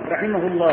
رحمه الله.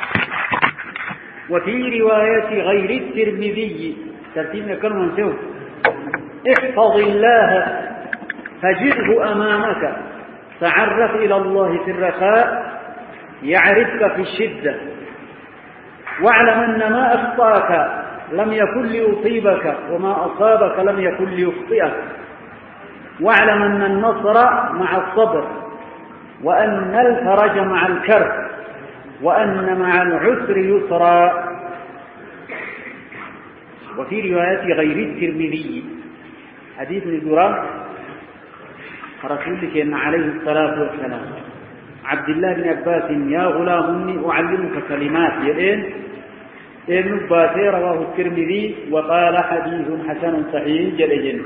وفي رواية غير الترمذي ترتيبنا كلمة سوى احفظ الله فجره أمامك تعرف إلى الله في الرخاء يعرفك في الشدة واعلم أن ما أخطأك لم يكن ليصيبك وما أصابك لم يكن ليخطئك واعلم أن النصر مع الصبر وأن الفرج مع الكرب وأن مع العسر يسرا. وفي رواية غير الترمذي حديث نجران رسولك إن عليه الصلاة والسلام عبد الله بن عباس يا غلام إني أعلمك كلمات يدين ابن باتي رواه الترمذي وقال حديث حسن صحيح جلجل.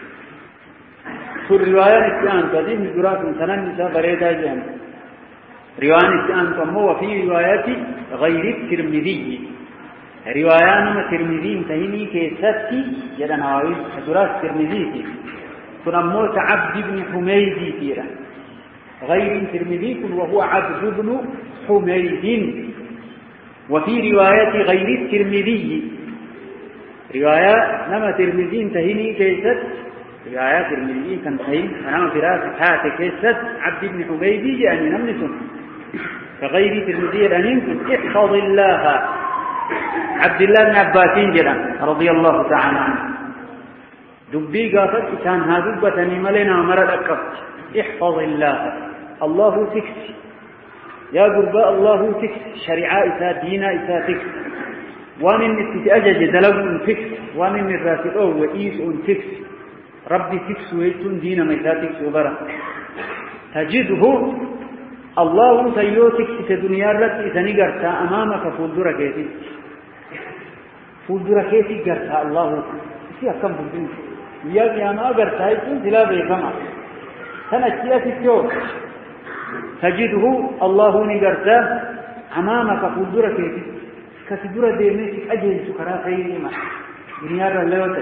في الرواية الثانية قديم نجران سنن نساء بريدة جهن رواية الثانية وفي رواية غير الترمذي رواية نما الترمذي انتهيني كيستي جدا نواوي حدرات الترمذي تنموت عبد بن حميد فيها غير الترمذي وهو عبد بن حميد. وفي رواية غير الترمذي رواية نما الترمذي انتهيني كيست رواية الترمذي كنتهين نما فراسة حاتي كيست عبد بن حميد يعني نمنسون كغير الترمذي لأنين احفظ الله عبد الله بن عباس جدا رضي الله تعالى عنه دبي قافت كان هادبتني ملنا مرد أكبت احفظ الله الله تكس يا قرباء الله تكس شريعة إساء دينا إساء تكس وان النتأجج دلو تكس وان الراسل وإيس تكس ربي تكس ويتون دينا ما إساء تكس وبرا تجده الله سيو تكس كدنيا رت إساني قرتا أمامك فولدر كيسي فولدر كيسي قرتا الله إسي أكم فولدر يا ما قرتا يكون سلا بيكما سنة التوت تجده الله نقرته أمامك فولدر كيسي كسدر ديميسك أجل سكرا سيما دنيا اللوتك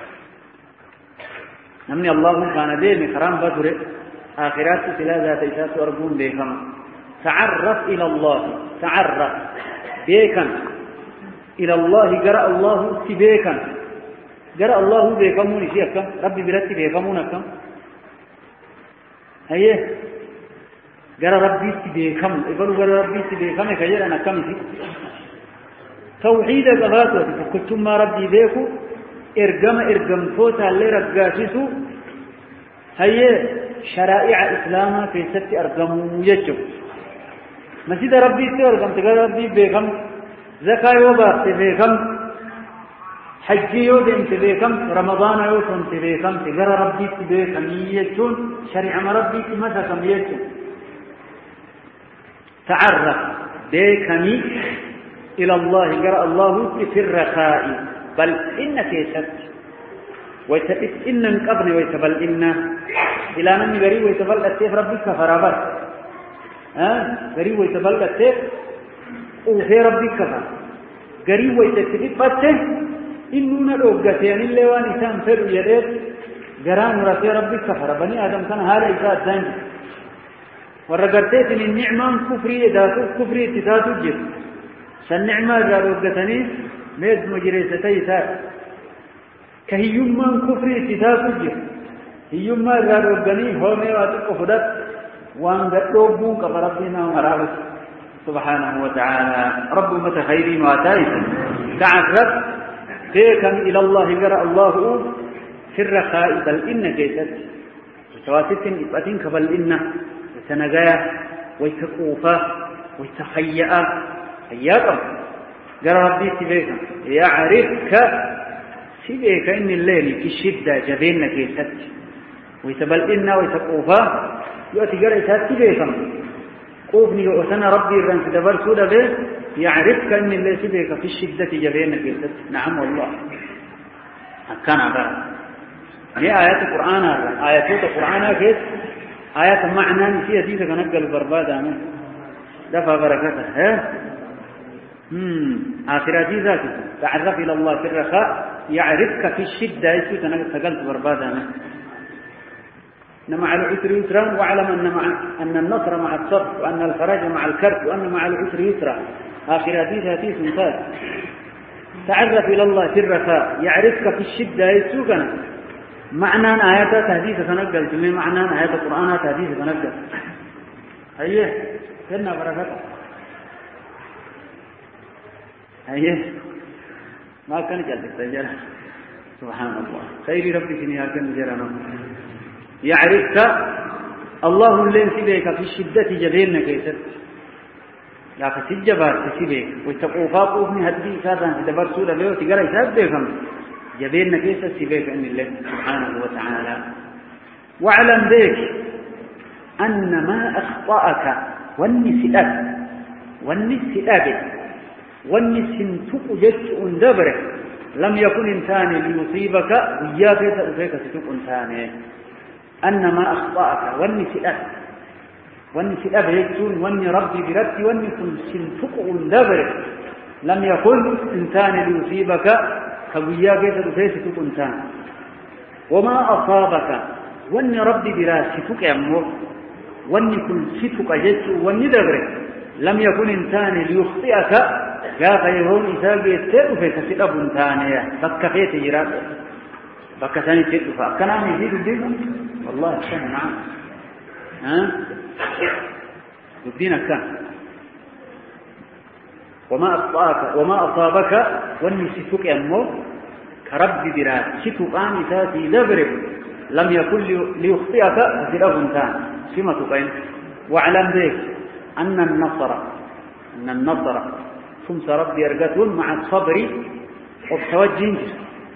نمني الله كان ديمي كرام بدر آخرات سلا ذات إساس أرجون بيكما تعرف إلى الله تعرف بيكا إلى الله قرأ الله سبيكا قرأ الله بيكمون شيئا ربي برتي بيكمونكم هيه قرأ ربي سبيكم يقولوا قرأ ربي سبيكم كجر أنا كم في توحيد قفاته فكتم ما ربي بيكو إرقم فوتا اللي رقاسسو هيه شرائع إسلاما في ست أرقم يجب مسجد ربي سيرقم تقول ربي بيكم زكاة يوبا تبيكم حج يودم تبيكم رمضان يوتم تبيكم تقول ربي تبيكم يجون شريعة ربي تمسكم يجون تعرف بيكمي إلى الله قرأ الله في الرخاء بل إنك يسد ويتبت إن انقبن ويتبل إن إلى من غريب ويتبل السيف ربك فرابر غريب ويتبل السيف وفي ربك كفر غريب ويتبت بسه إننا لوقتين اللي وانسان فروا يدير غران ورسي ربك كفر بني آدم كان هذا إساء الزنج ورقرتين النعمان كفري ذاتو كفري تتاتو جف سالنعمة لوقتني ميز مجريستي سار كهيومان كفري تتاتو جف هيوما لوقتني هو ميواتك فدت وان قدوبون كفربنا ومرابط سبحانه وتعالى رب متخيرين واتائسا تعرف فيكا إلى الله قرأ الله في الرخاء بل إن كيست وتواسط إبأتين كبل إن وتنقايا ويتقوفا ويتخيئا حياكم قرأ ربي سبيكا يعرفك سبيكا إن الليل في الشدة جبين كيست ويتبل إن ويتقوفا يأتي قرأ سبيكا قوفني وسنة ربي الرن تدبر سودة به يعرفك أن اللي سبيك في الشدة جبينك يسد نعم والله كان عبارة هي آيات القرآن آيات القرآن كيف آيات معنى نسيها ديسك نقل بربادة دفع بركتها آخرات ذاك تعرف إلى الله في الرخاء يعرفك في الشدة يسوي تنقلت بربادة أن مع العسر يسرا واعلم أن النصر مع الصبر وأن الفرج مع الكرب وأن مع العسر يسرا. آخر حديث مثال. تعرف إلى الله في الرخاء يعرفك في الشدة يسوقنا. معنى آيات تهديث تنقل ثم معنى آيات القرآن تهديث تنقل. أيه كنا بركته. أيه ما كان جالس تجرا. سبحان الله خير ربي في نهاية جرنا. يعرفك الله اللي سبيك في الشدة جبيننا كيسر. لكن سجبات سبيك وتقوفاقوف من هدي سادان تدبر سورة ليه تقرأ يسابيكم جبيننا كيسر سبيك أن الله سبحانه وتعالى. واعلم بك أن ما أخطأك والنسنتك جدت دبره لم يكن إنسان ليصيبك وياك يتأذيك ستك إنسان. أن ما أخطأك والنسئة يكتون واني ربي بربي واني سنتك دبره لم يكن إنسان ليصيبك وياك يتأذيك ستك إنسان. وما أصابك واني ربي براستك أمور واني كن ستك جدت واني دبره لم يكن إنسان ليخطئك قاف يهون إساق يتئذ في تسئب انتانية بكفيت جراب بكثاني تئذ فأكنا يزيد الدين والله كان معه الدين كان. وما أصابك واني ستك أمو كرب براد ستك آني تاتي دبرب لم يكن ليخطئك تسئب انتان سمتك أين. واعلم ذلك أن النصر ثم ربي أرقتون مع الصبر وبتوجينجر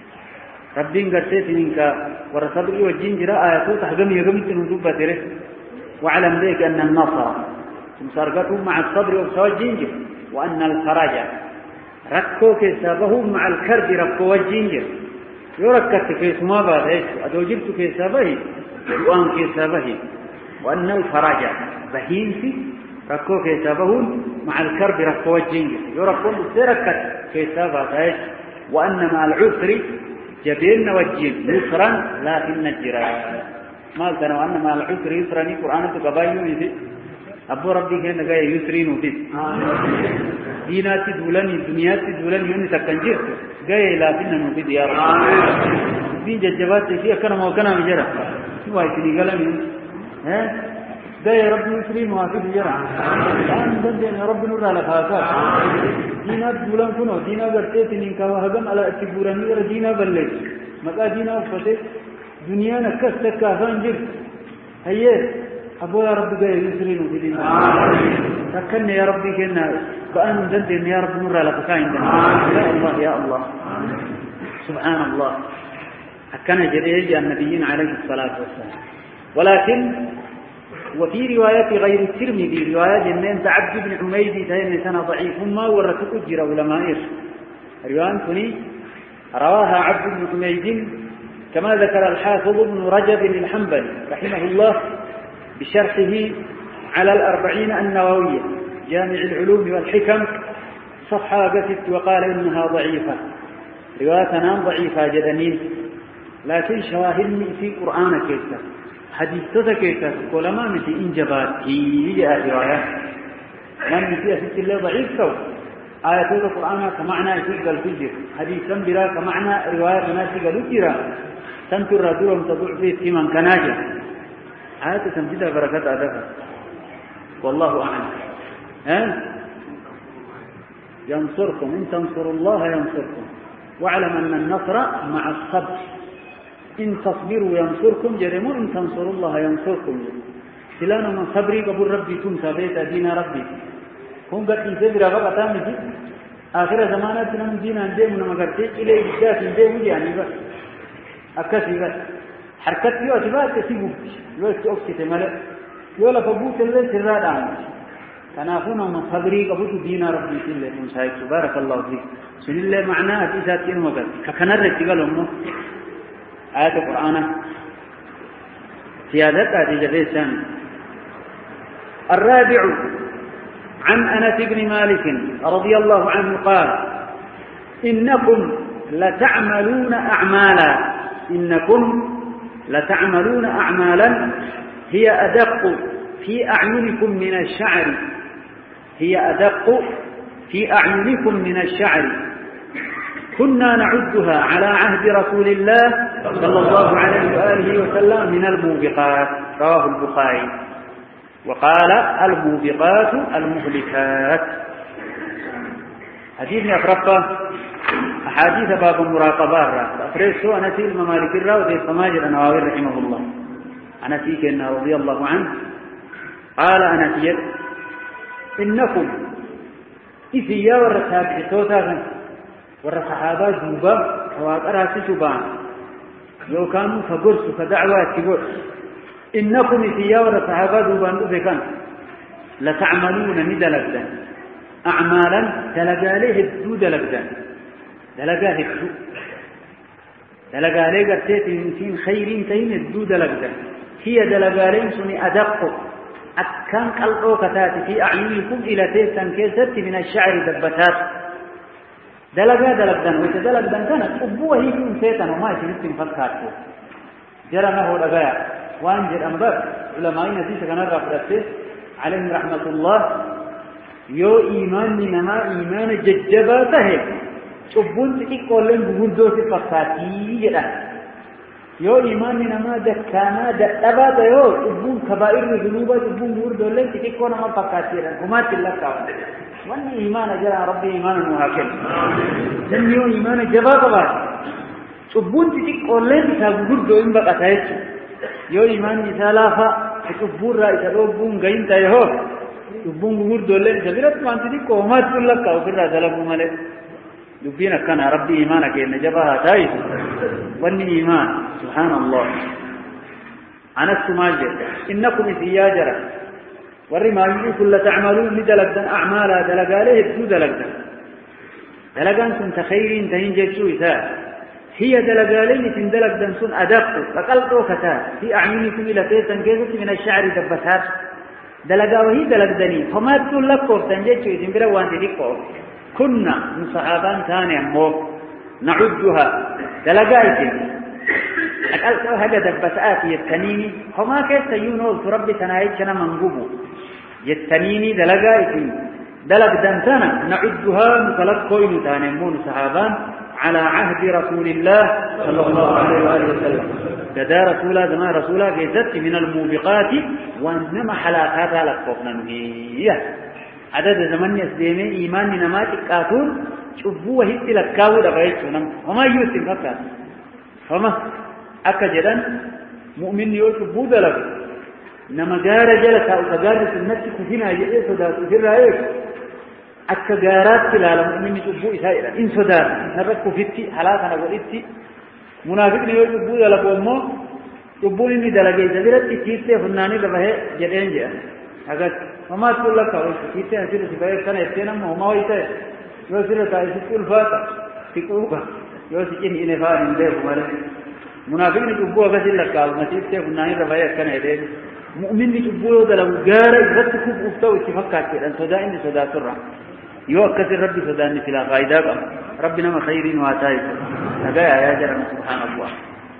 ربي قرسيت منك ورصبري والجنجر آياتو تحقم يقمت نذوبة تره. واعلم ذلك أن النصر ثم أرقتون مع الصبر وبتوجينجر وأن الفرج ركو كيسابه مع الكرب ركو والجنجر يركت كيسما بعد إيش أدوجبت كيسابه وأن كيسابه وأن الفرج بهينسي ركو كيسابهون مع الكرب ركو الجنجر يركون سيركت كيسابه ايش. وأن مع العسر جبين وجين يسرا لا في النجرة ما قلنا وأن مع العسر يسرا قرآن تقبايو يدي أبو ربي كان قاية يسرين ودي ديناتي دولاني دنياتي دولاني يوني تكنجر قاية لا فينا نفيد يا رب دين ججبات تشيء كنا موكنا مجرى شو هاي تني قلم يا رب يسرين وافي بجرا الآن دندن يا رب نور على خاصات دينا دولان كنو دينا قرتي تنينكا وهجم على اتبوراني ورا دينا بلش مكا دينا وفتي دنيا نكست كافان جر هيه أبو يا رب جاي يسرين وفي دينا تكن يا ربي كنا بأن دندن يا رب نور على خاصين يا الله يا الله سبحان الله أكن جريج النبيين عليه الصلاة والسلام. ولكن وفي رواية غير الترمذي رواية أن عبد بن حميد تين سنة ضعيف ما ورث أجر علماء رواية رواها عبد بن حميد كما ذكر الحافظ ابن رجب الحنبلي رحمه الله بشرحه على 40 النووية جامع العلوم والحكم صفحة قتت وقال إنها ضعيفة روايتنا ضعيفة جدنين لكن شواهد في قرآن كيسة حديثة كيسة كل ما مثل إنجبات هي رواية من مثل أسس الله ضعيف سو آيات القرآن كمعنى يسيق الفجر حديثا بلا كمعنى رواية ناسق الفجر تنتر دورهم تضع فيه سيما كناجة آيات تنفيدها بركة أدفع والله أعلم ينصركم إن تنصروا الله ينصركم واعلم أن النصر مع الصبر إن تصبروا ينصركم جرموا إن تنصروا الله ينصركم سلانا من صبري قبل ربي تنسى بيت دين ربي هم قد يسبر فقط آمدي آخر زمانات نم دين عندهم نمكرتي إليه جدات عندهم يعني بس أكسي بس حركت فيه أتباع تسيبه يوست أكسي ملأ يولا فبوت اللي سراد عامل تنافونا من صبري قبل دين ربي سلة تنسى بارك الله فيك سن الله معناه تساتين وقت ككنر تقال أمه آيات القرآن سيادتها تجفيسان. الرابع عن أنس بن مالك رضي الله عنه قال إنكم لتعملون أعمالا إنكم لتعملون أعمالا هي أدق في أعينكم من الشعر، هي أدق في أعينكم من الشعر، كنا نعدها على عهد رسول الله صلى الله عليه وآله وسلم من الموبقات. رواه البخاري. وقال الموبقات المهلكات. حديث أفرقه أحاديث باب المراقبة أفريسو أنسي الممالك الراء وذي الصماجر النووي رحمه الله. أنسي كأنه رضي الله عنه قال أنسي إنكم إذا ورثها بحثوتها ورثحابات جوبا وقرأت شبان لو كانوا فقرسوا كدعوات كبر إنكم إذا ورثحابات جوبان ذكان لتعملون ندلقدا أعمالا دلقاليه الدو دلقدا دلقاليه الدو دلقاليه قرتيت يمكن خيرين تين الدو دلقدا هي دلقالين سني أدق أكان قلقو كتات في أعينكم إلى تيسان كيست من الشعر دبتات دلقا دلقدان ويتدلقدان كانت أبوه هيكم سيطان وما يتنسين فالكاتو جرمه الأغاية وانجر أنباب علماء نتيسة كان الرافرة عليهم رحمة الله يو إيمان منما إيمان ججباته أبوه تقول لهم بغردو في فالكاتي جدا يو إيمان منما دكانا دكتبات يو أبوه كبائر ذنوبة أبوه بغردو لهم تقول لهم فالكاتي وما تلقى وأن إيمان جرى ربي إيمان مهاكم لم يو إيمان جبابا تبون تتك أولين تابور إن بقى تايسو يو إيمان نسالافا تبور رأي تلوبون غين تايهو تبون بغور دولين جبرت وان تتك وما تقول لك وفر رأسلكم ملك يبين كان ربي إيمانك إن جباها تايسو وأن إيمان سبحان الله أنا السماجر إنكم إسياجرة ورما يقول تعملون لدلقدن أعمالا دلقاليه الدو دلقدن دلقان سن تخيرين تهنجي سوئتا هي دلقاليه سن دلقدن سن أدق فقلقوا كتا في أعينكم إلى تيسن كيست من الشعر دبتات دلقاوهي دلقدني فما تقول لكم تنجي سوئتين بروان تدقوا كنا من صحابان ثاني أمو نعدها دلقايتين أقلقوا هذا دبتات يتنيني فما كيف يونول تربي تنايتنا منقبوا يتنيني دلقائتي دلق دنتنا نعدها متلقين تانمون صحابان على عهد رسول الله صلى الله عليه وآله وسلم كدا رسولا زمان رسولا كيست من الموبقات وانما حلاقات لقفنا نهيه عدد زمن يسديمي إيمان نمات كاتون شبوه هيت لكاو دبايتنا وما يوسف فكا فما أكجدا مؤمن يوسف دلق نما جار جلسة أو تجارة النفس كفينا يئس صدات وفر هيك التجارات كلا من يجبوا إسائلا إن صدات نبت كفتي حلاقنا وإتي منافقني يجبوا دلق ومو يجبوا إني دلقي زبيرت تيتي فناني لبهي جدين جاء أقول وما تقول لك تيتي أسير سبايا كان يتينا وما ويتي يوسير تايسي كل فاتا تكوكا يوسيكين إنفان إنده ومالك منافقني يجبوا أغسل لك ومسيتي فناني لبهي كان يتينا مؤمن يجبوا دلو جارا يغتكوا بفتاو اتفاقات كده صدا إني صدا سرع يوكس الرب صدا إني في الغايدات ربنا ما خيرين واتايك هذا يا جرم سبحان الله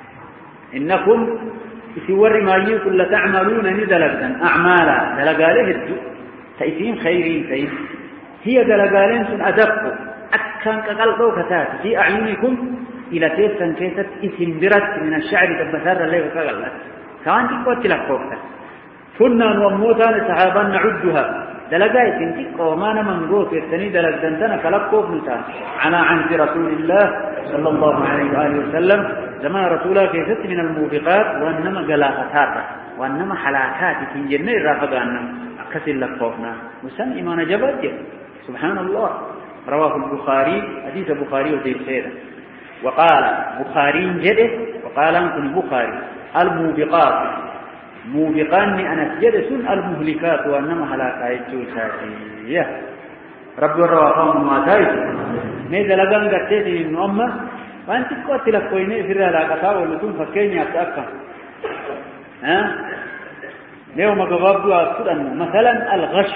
إنكم سور ما يقول لتعملون ندلقا أعمالا دلقاله الدو تأتين خيرين تأتين هي دلقالين سن أدقوا أكان كقلقوا كتات في أعينكم إلى تيسا كيست اسم برت من الشعر كبسار الليل كقلت كان تقوى تلقوكتا كنا نوموتان صحابا نعدها دلقائي تنتق ومانا منقوط يتني دلقدنتنا كلقوك نتا على عهد رسول الله صلى الله عليه وآله وسلم زمان رسوله كيست من الموبقات وأنما قلاقتات وأنما حلاكات في جنة رافقانا أكسل لقوكنا وسن إيمان جبت سبحان الله رواه البخاري حديث البخاري وزي الخيرة وقال بخاري جده وقال أنكم البخاري الموبقات موبقان أنا سجدسون المهلكات وأنما هلاكا يجوساتي رب الروافهم ما تايت ماذا لقان قرتيتي من أمة وأنت قلت لك كويني في الهلاكة واللتون فكيني أتأكد اليوم قبضوا أقول أنه مثلا الغش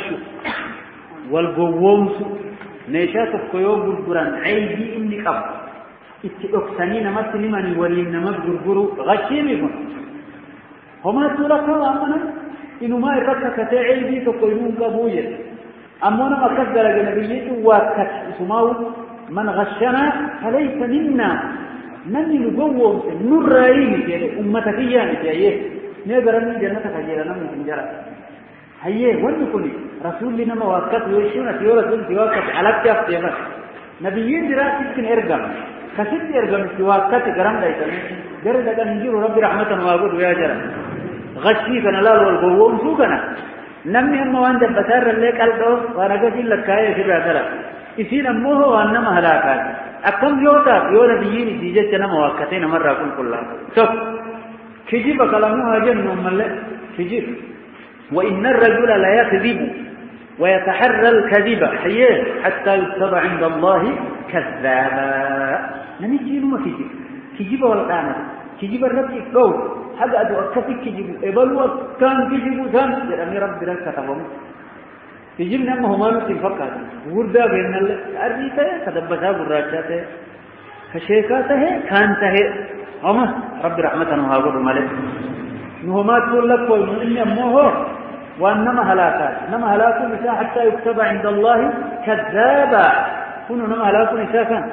والقوومس نيشات القيوم بالقرآن عيدي إني قبض اتقسني نمت لمن ولي نمت جرجرو غشيمكم هما تلقى وأمنا إنه ما يركك تعيدي تقولون قبوية أمونا ما كذل جنبيته وكت اسمه من غشنا فليس منا من نقوم نرأيه يعني أمتك يعني يعني نقدر من جنة فجيرنا من جنجرة هيه ونقولي رسول لنا مواقت ويشونا في رسول في وقت على كيف تبى نبيين دراسة يمكن إرجم كسيت إرجم في وقت كرام ده يسمى جرد كان يجيب رب رحمة وعبود ويا جرا غشي كان لا والقوم شو كنا نمي هم وانت بسار اللي كالدو وانا قصدي لك كاي في بعثرة إثنين أمه وأنا مهلاكات أكم يوتا يو نبيين ديجة كنا مواقتين مرة كلها شوف كجيب كلامه هاجن نملة كجيب وإن الرجل لا يكذب ويتحرى الكذب حيه حتى يكتب عند الله كذابا نمشي ما كذب والقامة كذب الرب يقول هذا أدو أكفي كذب إبلو كان كذب ثان جرمي رب درك كتبهم كذب نما هما نتفقه وردا بين الأرضيته كتبتها براجته كشيكاته كانته هما رب رحمته وهاجر ملك نهما تقول لك وإن أمه وأنما هلاكات نما هلاك نساء حتى يكتب عند الله كذابا كنوا نما هلاك نساء كان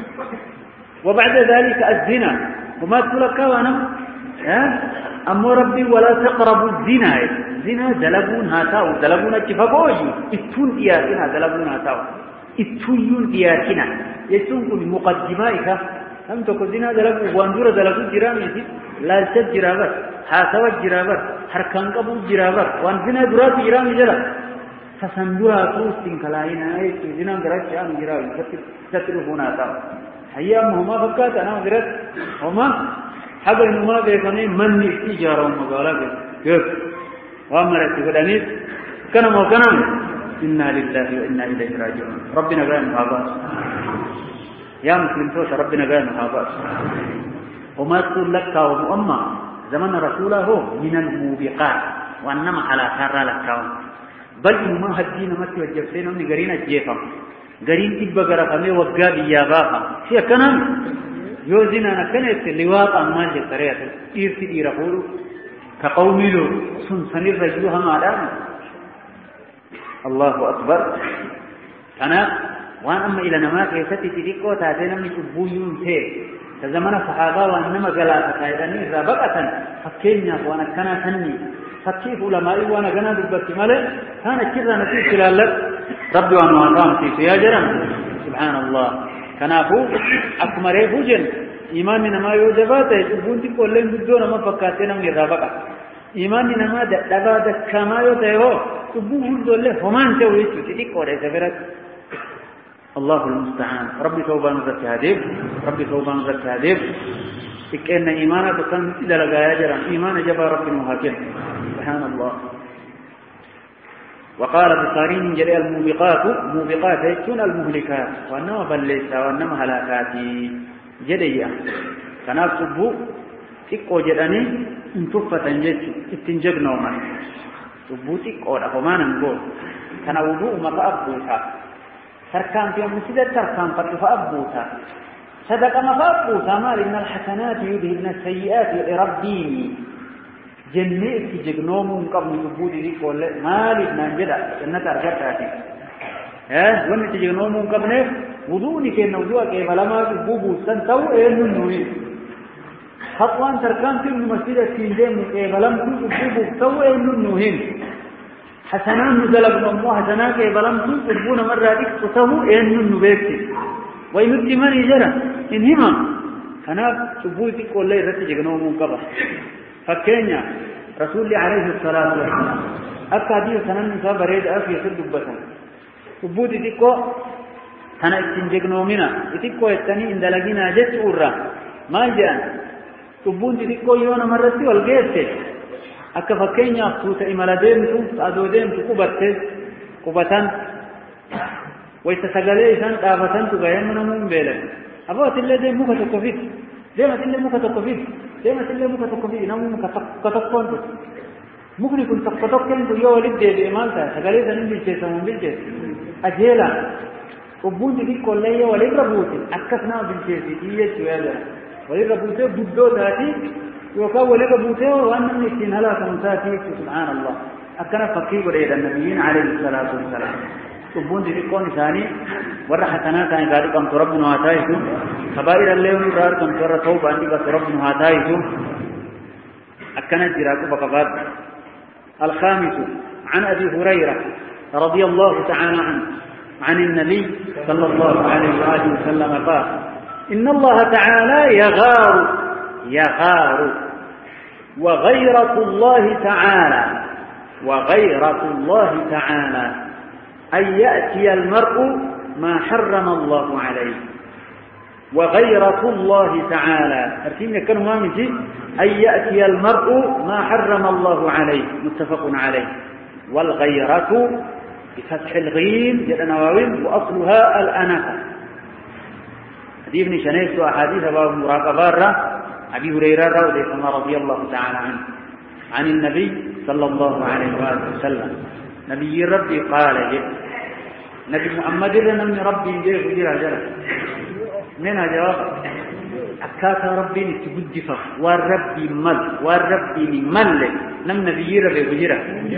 وبعد ذلك الزنا وما تقول لك وأنا أمو ربي ولا تقربوا الزنا زنا دلبون هاتاو دلبون اتفاقوجي اتون إياتنا دلبون هاتاو اتون إياتنا يسونكم مقدمائك هم تقول زنا دلبو واندور دلبو جرامي لا تجرابر حاسوا جرابر حركان قبو جرابر وان زنا درات جرامي جرا فسندورا توستين كلاينا اي زنا درات جام جرامي تترفون هاتاو هيا مهما فكات أنا غيرت هما حبا إنما بيكوني من إجارة ومقالة كيف وامرت كدانيس كنا موكنا إنا لله وإنا إليه راجعون ربنا قال محابات يا مسلم توش ربنا قال محابات وما تقول لك ومؤمة زمن رسوله من الموبقات وأنما على كارا لك بل إنما هدينا ما توجبتين ومن قرين الجيفة قرين إبا قرقمي وقاب إياباها شيء كنام يوزنا نكنت لواط أمال جسرية إيرتي إيرفولو كقومي له سنسني الرجلها معلام الله أكبر أنا وأن أما إلى نماك يستي تلقوا تاتينا من شبويون تيه فزمن الصحابة وأنما قلاتا قائداني إذا بقة فكينا وأنا كنا سني فكيف علمائي وأنا كنا دبت ماله كان كذا نتيجة خلالك ربي وأنا وأطام في يا جرم سبحان الله كنافو أكمره بوجن إيمان نما يوجباته بنتي كلهم بدون ما فكاتنا من الرابقة إيمان نما دبا دكما يوتهو تبوه دولة همان توي تدي كورة سفرت الله المستعان ربي توبان زكاديب ربي توبان زكاديب إن إيمانك كان إلى لقايا جرم إيمان جبا ربي مهاجم سبحان الله وقال البخاري من جريء الموبقات موبقات يكون المهلكات وأنما بلسا وأنما هلاكاتي جديا كناف سبو تقو جداني انتفة جد اتنجب نوما سبو تقو لفما ننقول كان وضوء مفأبوتا تركان في مسجد تركان فأبوتا صدق مفأبوتا مال إن الحسنات يذهبن السيئات لربيني جنة جنوم قبل وجود ذي كله مال نانجدا جنة أرجعتها وين تجنوم قبل وضوء كأنه وضوء كمالما بوبو سنتو إنه خطوان تركان في المسجد السينجم كمالم بوبو سو إنه حسنان نزلب الله حسنان كمالم بوبو مرة ذيك سو إنه بيكتي ويمتي من يجرا إنهما أنا سبوتي كله رتي جنوم قبل فكينيا رسول الله عليه الصلاة والسلام أكاديو سنن نساء بريد أفي سدبتهم وبودي تيكو سنة تنجقنومنا تيكو يتني إن دلقنا جت أورا ما جاء وبودي تيكو يونا مرتي والغيرتي أكا فكينيا فوتا إمالا ديمتو سادو ديمتو كوبتان ويتسقلي إسان تافتان تغيرنا من بيلك أبوات اللي ديم موكا تكوفيت ديمت اللي موكا تكوفيت دائما اللي ممكن تقولي نعم ممكن تقطعون ممكن يكون تقطعون كلام يو ولد ده بإمانته سجلت أن بالجسم من بالجسم أجهلا وبون دي كلية ولا ربوت أكثنا بالجزئية شوية ولا ربوت بدو ذاتي وكا ولا ربوت وأن نسين هلا كمساتي سبحان الله أكنا فقيه وريد النبيين عليه الصلاة والسلام وبون دي كون ثاني ورا حسنا كان قال كم ربنا هاتايتو كبائر الليل رار كم ترى توبة عندي بس ربنا هاتايتو أكنا جراكو بقبات الخامس عن أبي هريرة رضي الله تعالى عنه عن النبي صلى الله عليه وآله وسلم قال إن الله تعالى يغار وغيرة الله تعالى أن يأتي المرء ما حرم الله عليه وغيرة الله تعالى أرسلنا كلمة مجي أن يأتي المرء ما حرم الله عليه متفق عليه والغيرة بفتح الغين النواوين وأصلها الأنفة حديث ابن شنيس وأحاديث باب مراقبة أبي هريرة رضي الله تعالى عنه عن النبي صلى الله عليه وآله وسلم نبي ربي قال نبي محمد من ربي جرى من جواب أكاثر ربي نتبدفه والربي مل نم نبي ربي جرى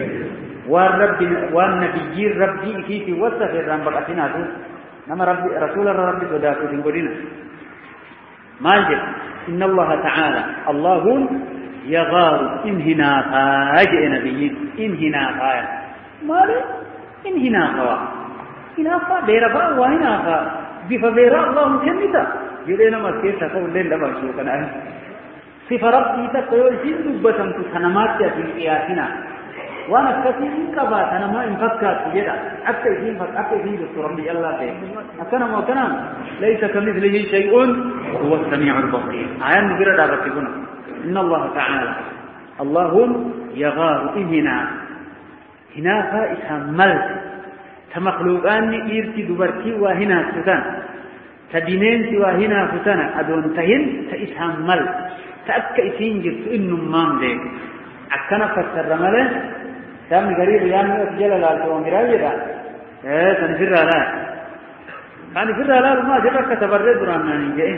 والنبي ربي كيف وصف الرمبر أثناته نما ربي رسول ربي صداقه تنقلنا ماجد إن الله تعالى الله يغار إنهنا فاجئ نبيين إنهنا فاجئ مالي إنهنا فا بيرفا وهنا فا بفبيرا الله كمتا يدينا ما كيف تقول لين لما شوكنا صفة ربي تقول شيء دبتم تسنمات في قياسنا وانا كثير كبات انا ما انفكت جدا حتى يجين دكتور ربي الله به أكنا ليس كمثله شيء هو السميع البصير آيان نقرأ دابتكنا إن الله تعالى اللهم يغار هنا فائسها ملت تمخلوقان إيرتي دبرتي وهنا ستان تدينين وهنا فتان أدون تهن تإسها ملت تأكا إسين جرت إنه مام ديك أكنا فسر ملت كم غريب يعني أسجل لالتوان براجدا تنفر على ما جرك تبرد رانا نجئ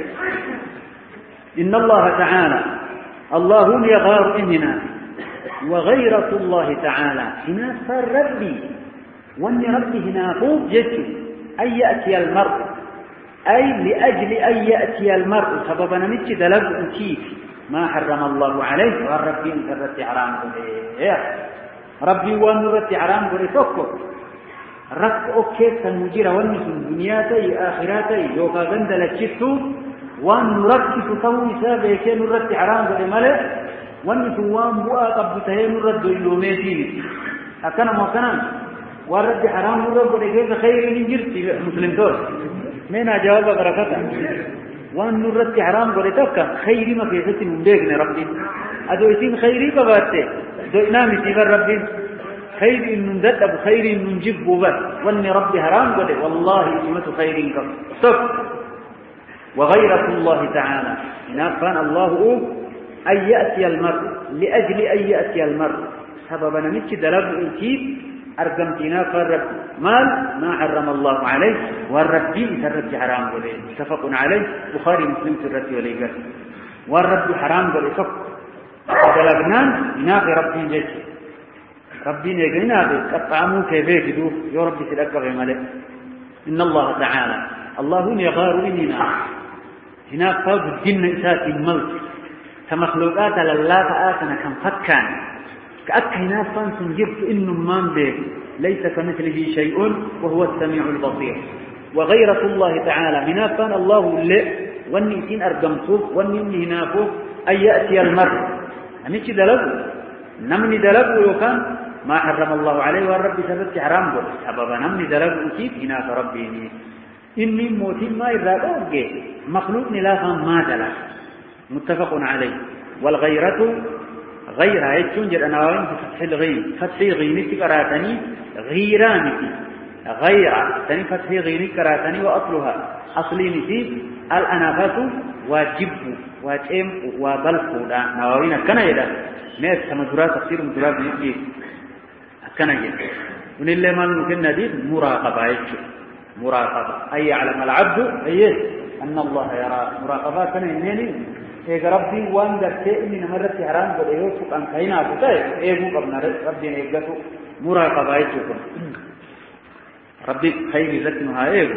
إن الله تعالى اللهم يغار إننا وغيرة الله تعالى هنا صار ربي وأن ربي هنا فوق جد أن يأتي المرء أي لأجل أن يأتي المرء سببنا متى دلب أتيك ما حرم الله عليه والربي انكرت حرام قليه ربي وانورت حرام قليه توقف رك أوكي سنجير ونس دنياتي آخراتي يوكا غندل الشفتو وان نركز طوي سابق نرد حرام قليه ملك ونس وان بؤا قبته نرد إلوميتين أكنا ما كنا ورد حرام نرد قليه خير من جرتي مسلم دور مين جواب بركته وان نرد حرام قليه توقع خير ما في ستين مبيقنا ربي أدو يسين خيري بباته دو إنامي سيبر ربي خير إن ندد أبو خير إن نجيب ببات وان ربي حرام قليه والله اسمته خير كم صف وغيرة الله تعالى إن الله أن يأتي المرء لأجل أن يأتي المرء سببنا متى دلب أكيد أرقمتنا فالرب ما حرم الله عليه والرب سرد حرام قليه متفق عليه بخاري مسلم سرد وليه والرب حرام قليه فق دلبنان ناقي ربي جيش ربي نيقنا قطعمو كيفيك دو يا ربي سلقى في ملك إن الله تعالى اللهم يغار إننا هنا فوق الجن إسات الملك كمخلوقات لله فآتنا كم فكان كأكا هنا فانسن جبت إنه مان بيك ليس كمثله شيء وهو السميع البصير وغيرة الله تعالى هنا فان الله اللي والنئتين أرقمتوه والنئن هنا فوق أن يأتي المرء أميش دلبه نمني دلبه وكان ما حرم الله عليه والرب سبت حرام بول سببا نمني دلبه أكيد هنا فربيني إني موتين ما يرادوه مخلوق نلافا ما دلب متفق عليه والغيرة غيرها يجون جر أنواعين بفتح الغين فتح غين كراتني غيران غيرة تاني فتح غين كراتني وأصلها أصلين في الأنافات واجب واتم وبلفو دا نواوين كنا يدا ناس سمجرات تفسير مجرات نيجي كنا يدا ونلله ما ممكن ندير مراقبة يجو مراقبة أي يعلم العبد أي أن الله يرى مراقبة كان إنني إيه ربي وان درتي من مرة حرام قد يوسف أن كينا بتاعي إيه قبنا ربي نيجته مراقبة يجوكم ربي خير لكنها إيه.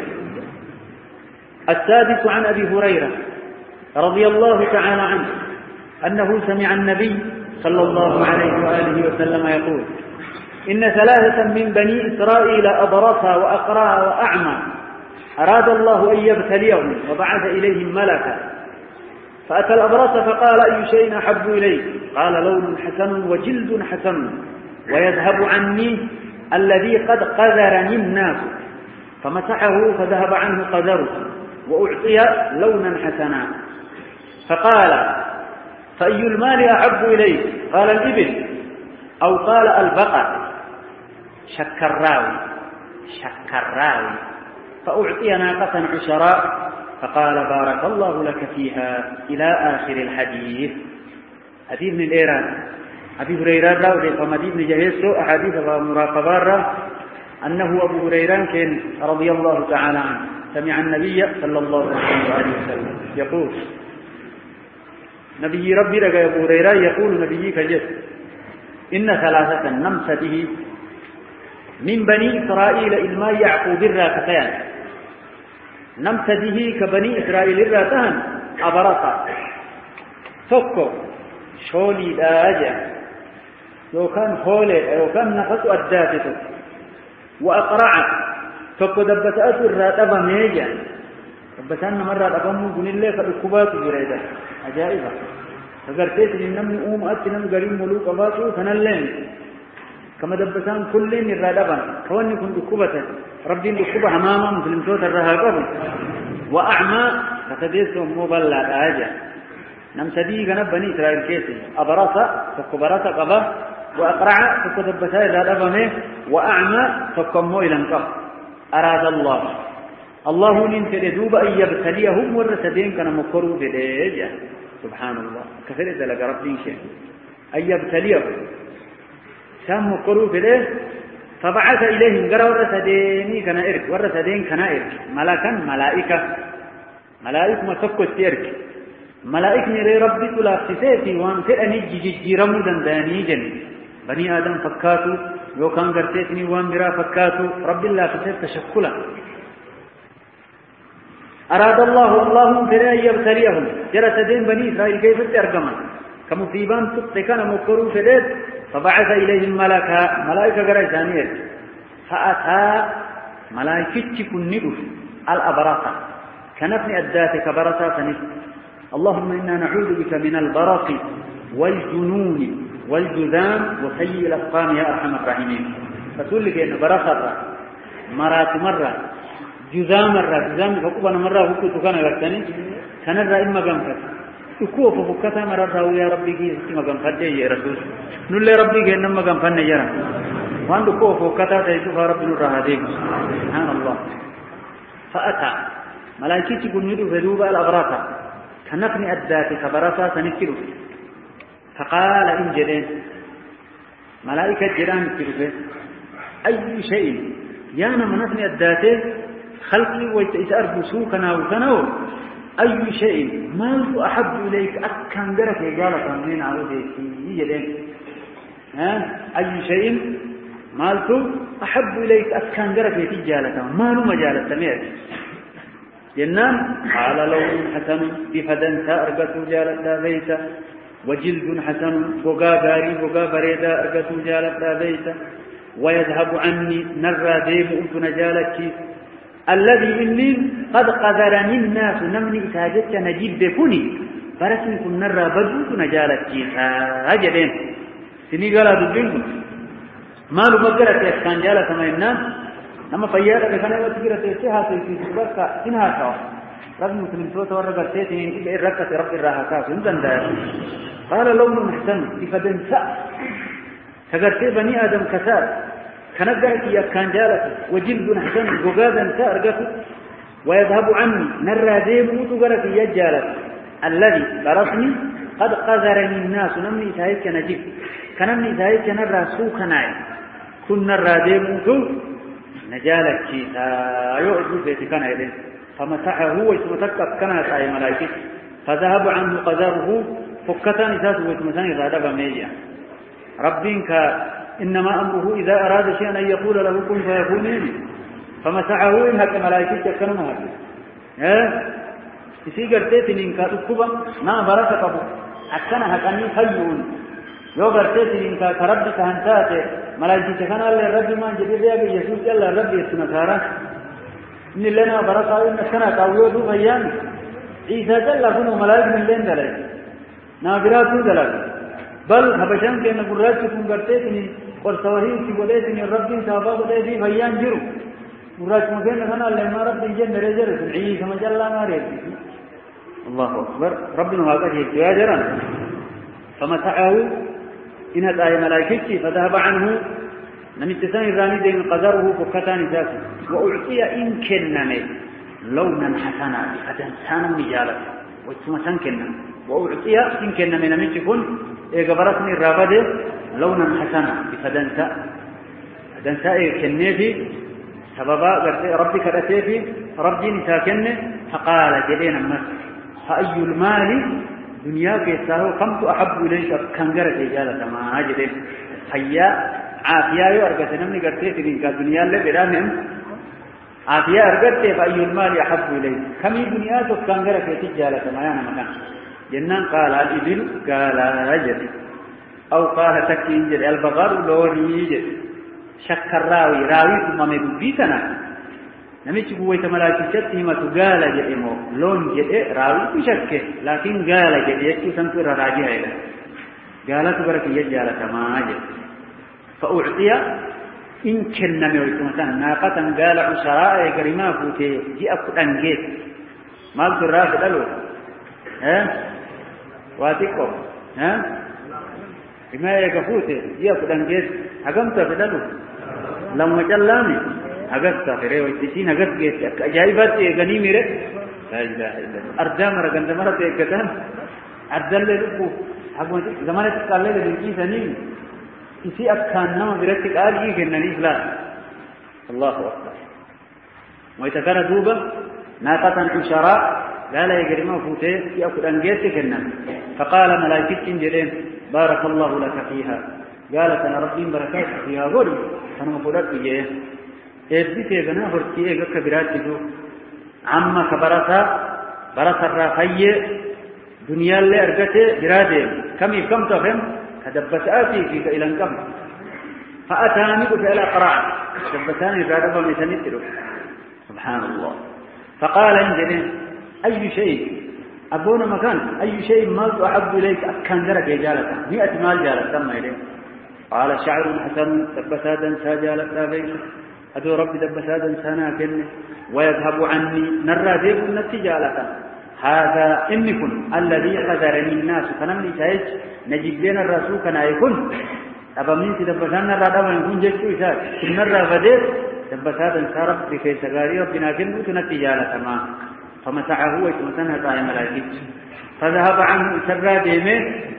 السادس عن أبي هريرة رضي الله تعالى عنه أنه سمع النبي صلى الله عليه وآله وسلم يقول إن ثلاثة من بني إسرائيل أبرصا وأقرع وأعمى أراد الله أن يبتليهم وبعث إليهم ملكا فأتى الأبرص فقال أي شيء أحب إليك قال لون حسن وجلد حسن ويذهب عني الذي قد قذرني الناس فمسحه فذهب عنه قذره وأعطي لونا حسنا فقال فأي المال أحب إليك قال الإبل أو قال البقر شك الراوي فأعطي ناقة عشراء فقال بارك الله لك فيها إلى آخر الحديث. حديث من الإيران أبي هريرة راوي فمديد بن جهيسو أحاديث ومراقبة أنه أبو هريرة كان رضي الله تعالى عنه سمع النبي صلى الله عليه وسلم يقول نبي ربي رجع أبو هريرة يقول نبي كجس إن ثلاثة نمس به من بني إسرائيل إلما يعقوب الراكتان نمس به كبني إسرائيل الراتان أبرصا توكو شولي داجة لو كان خولي لو كان نفس أداتته وأقرع توكو دبتات الراتبة ميجا دبتان مرة أفهمه قل الله فالكبات جريدة عجائبة فقرتيت لنم أم أتنم قريم ملوك أباتو فنالين كما دبتان كلين الراتبة كواني كنت كبتا ربين دكوبة هماما مسلم توت الرهاقب وأعمى فتديسهم مبلغ آجة نمسدي جنب بني إسرائيل كيسي أبرصة فكبرصة قبا وأقرع فكدبتها إلى أبنه وأعمى فكموا إلى انقف أراد الله لنتدوب أن يبتليهم والرسدين كان مكروا بديجة سبحان الله كثير لك ربين شيء أن يبتليهم سام مكروا بديجة فبعث إليهم قرأ ورسدين كان إرك ورسدين كان إرك ملكا ملائكة ما تفكت إرك ملائكة نري ربي تلافتسيتي وان تأني جيرمو دنداني جن بني آدم فكاتو يوكان قرتيتني وان برا فكاتو رب الله فتسيت تشكلا أراد الله فلا يبتليهم جرسدين بني إسرائيل كيف ترجمن كمصيبان تقتكنا مكروا فديت فبعث إليهم ملائكة قرأتانير فأتى ملائكة كنّدف الأبرصة كنفن أداتك برصة سنف اللهم إنا نعوذ بك من البرص والجنون والجذام وسيء الأسقام يا أرحم الراحمين فتقول لك إن برصة مرة جذام فقبنا مرة وكنت كان لكتني سنرى إما قمتك تكوف فكتا مرة يا ربي كي ما قمتك يا رسول نقول ربي كي إنما قمتنا يا رب وأن تكوف فكتا تيسوف ربي نرى هذه سبحان الله فأتى ملائكة كنّدوا فذوب الأبرصة كنفني أداتي كبرصة سنكتلوا فقال إن جدين ملائكة جران كتلوا أي شيء يانا منفني أداتي خلقي ويتأثر بسوكنا وثنو أي شيء مالك أحب إليك أكان جرك يقالك من عوديك يجدين أي شيء مالك أحب إليك أكان جرك يتجالك مالو مجالة سمير جنان قال لون حسن بفدنسا أرقته جالتا بيتا وجلد حسن بقى باري بقى بريدا أرقته جالتا بيتا ويذهب عني نرى ديم أنت نجالك الذي إني قد قذرني الناس نمني إساجدك نجيب بكني فرسن كن نرى بدوك نجالك ساجدين سني قال دبينكم مالو مقرأت يسكان جالة ما الناس نما فيارة بخانة وتقرأ تيسيها تيسيبك سنها كوا رب مسلم سوى ورقة تيسين إلا إرقة رب الراحة سنزن دار قال لون محسن بفدن سأ فقرتي بني آدم كسار كنقرأت يكان جالة وجلد حسن وقادا سأرقته ويذهب عني نرى ديم وتقرأت يجالة الذي برسني قد قذرني الناس نمني إساهيك نجيب كنمني إساهيك نرى سوكناي كن نرى ديم نجالك شيء يؤذي في كان يدين فمسحه ويتمتكك كان أي ملائكة فذهب عنه قدره فكتان ذاته ويتمتان إذا دبا ميجا ربك إنما أمره إذا أراد شيئا أن يقول له كن فيكون فمسحه إنك ملائكة كانوا مهاجر إسي قرتيت إنك أكبا نا بركة أبو أكنا هكاني خيون يو قرتيت إنك كربك هنسات ملائكة كان الله ربي ما جديد يا يسوع الله ربي يسنكارا إن لنا بركة إن كنا قويو فيان عيسى جل كنوا ملائكة من لين دلائي نابرات دلائي بل هبشان كنا قراتكم قرتيت إن قرصوهين كبوليت إن ربي سابا قلت فيان جرو قرات مكين كان الله ما ربي جن رجل عيسى مجل الله ناري الله أكبر ربنا هذا شيء يا جران فمسحه إن هذا ملائكة فذهب عنه نمت ثاني راني دين قدره فكتان ذاته وأعطي إن كنني لونا حسنا فتنسانا مجالة وثم سنكنا وأعطي إن كنني نمت كن إجبرتني الرابدة لونا حسنا بفدنسا فدنسا كنني سببا ربي كرتي ربي نساكن فقال جدينا مس فأي المال دنياك يساهو قمت أحب إليك كنجرة إجالة ما هاجدين حيا عافية أرجت نمني قرتي ترين كدنيا اللي بدانهم عافية أرجت فأي المال أحب إليك كم دنيا كنجرة إجالة ما أنا مكان جنان قال الإبل قال رجل أو قال تكين جل البقر لوري شك الراوي ثم مبيتنا نمشي بويت ملاك ما تقال جئمو لون جئ راوي بشك لكن قال جئ يكي سنتر راجعه قالت برك يجالة ما جئ فأعطي إن كنا ميوتمتان ناقة قال عشراء قريما فوتي جئك أنجيت ما قلت الرافد ألو واتكو بما يكفوتي جئك أنجيت حقمت فدلو لما جلاني أجت فريو تسين أجت جت أجايبات غنيمة لا إله إلا الله أردام رجعنا مرة تكتان أردل لكو حقوق زمانة تقالة للجي سنين إسي أكثرنا برتك آلي كنني فلا الله أكبر ويتكرر دوبا ناقة عشراء لا يجرم فوته يأكل أنجيت كنا فقال ملائكة جلين بارك الله لك فيها قالت أنا ربي بركات فيها غري أنا مفردت بيه إبدي بنا فرتي إيجا كبيرات جو عما كبرتا برس الرافية دنيا اللي أرجته برادين كم تفهم كدبساتي في إلى كم فأتاني بفعل أقرع دبساني بعد ما يتنتلو سبحان الله فقال إنجلين أي شيء أبونا مكان أي شيء مال أحب إليك أكان درك يا جالتا 100 مال جالتا تم إليه قال شعر حسن دبساتا ساجالتا بيك أدو ربي دبسادا سناكن ويذهب عني نرى ذيب النتجالة هذا إنكم الذي قدرني الناس فنمني تايج نجيب لنا الرسول كنا يكون أبا من تدبسان نرى دابا يكون جيكو إساك كن نرى فدير دبسادا سارب بكي سغاري ربنا كنبوت نتجالة ما فمسعه ويتمسنها طايا ملاكي فذهب عنه سرى ديمه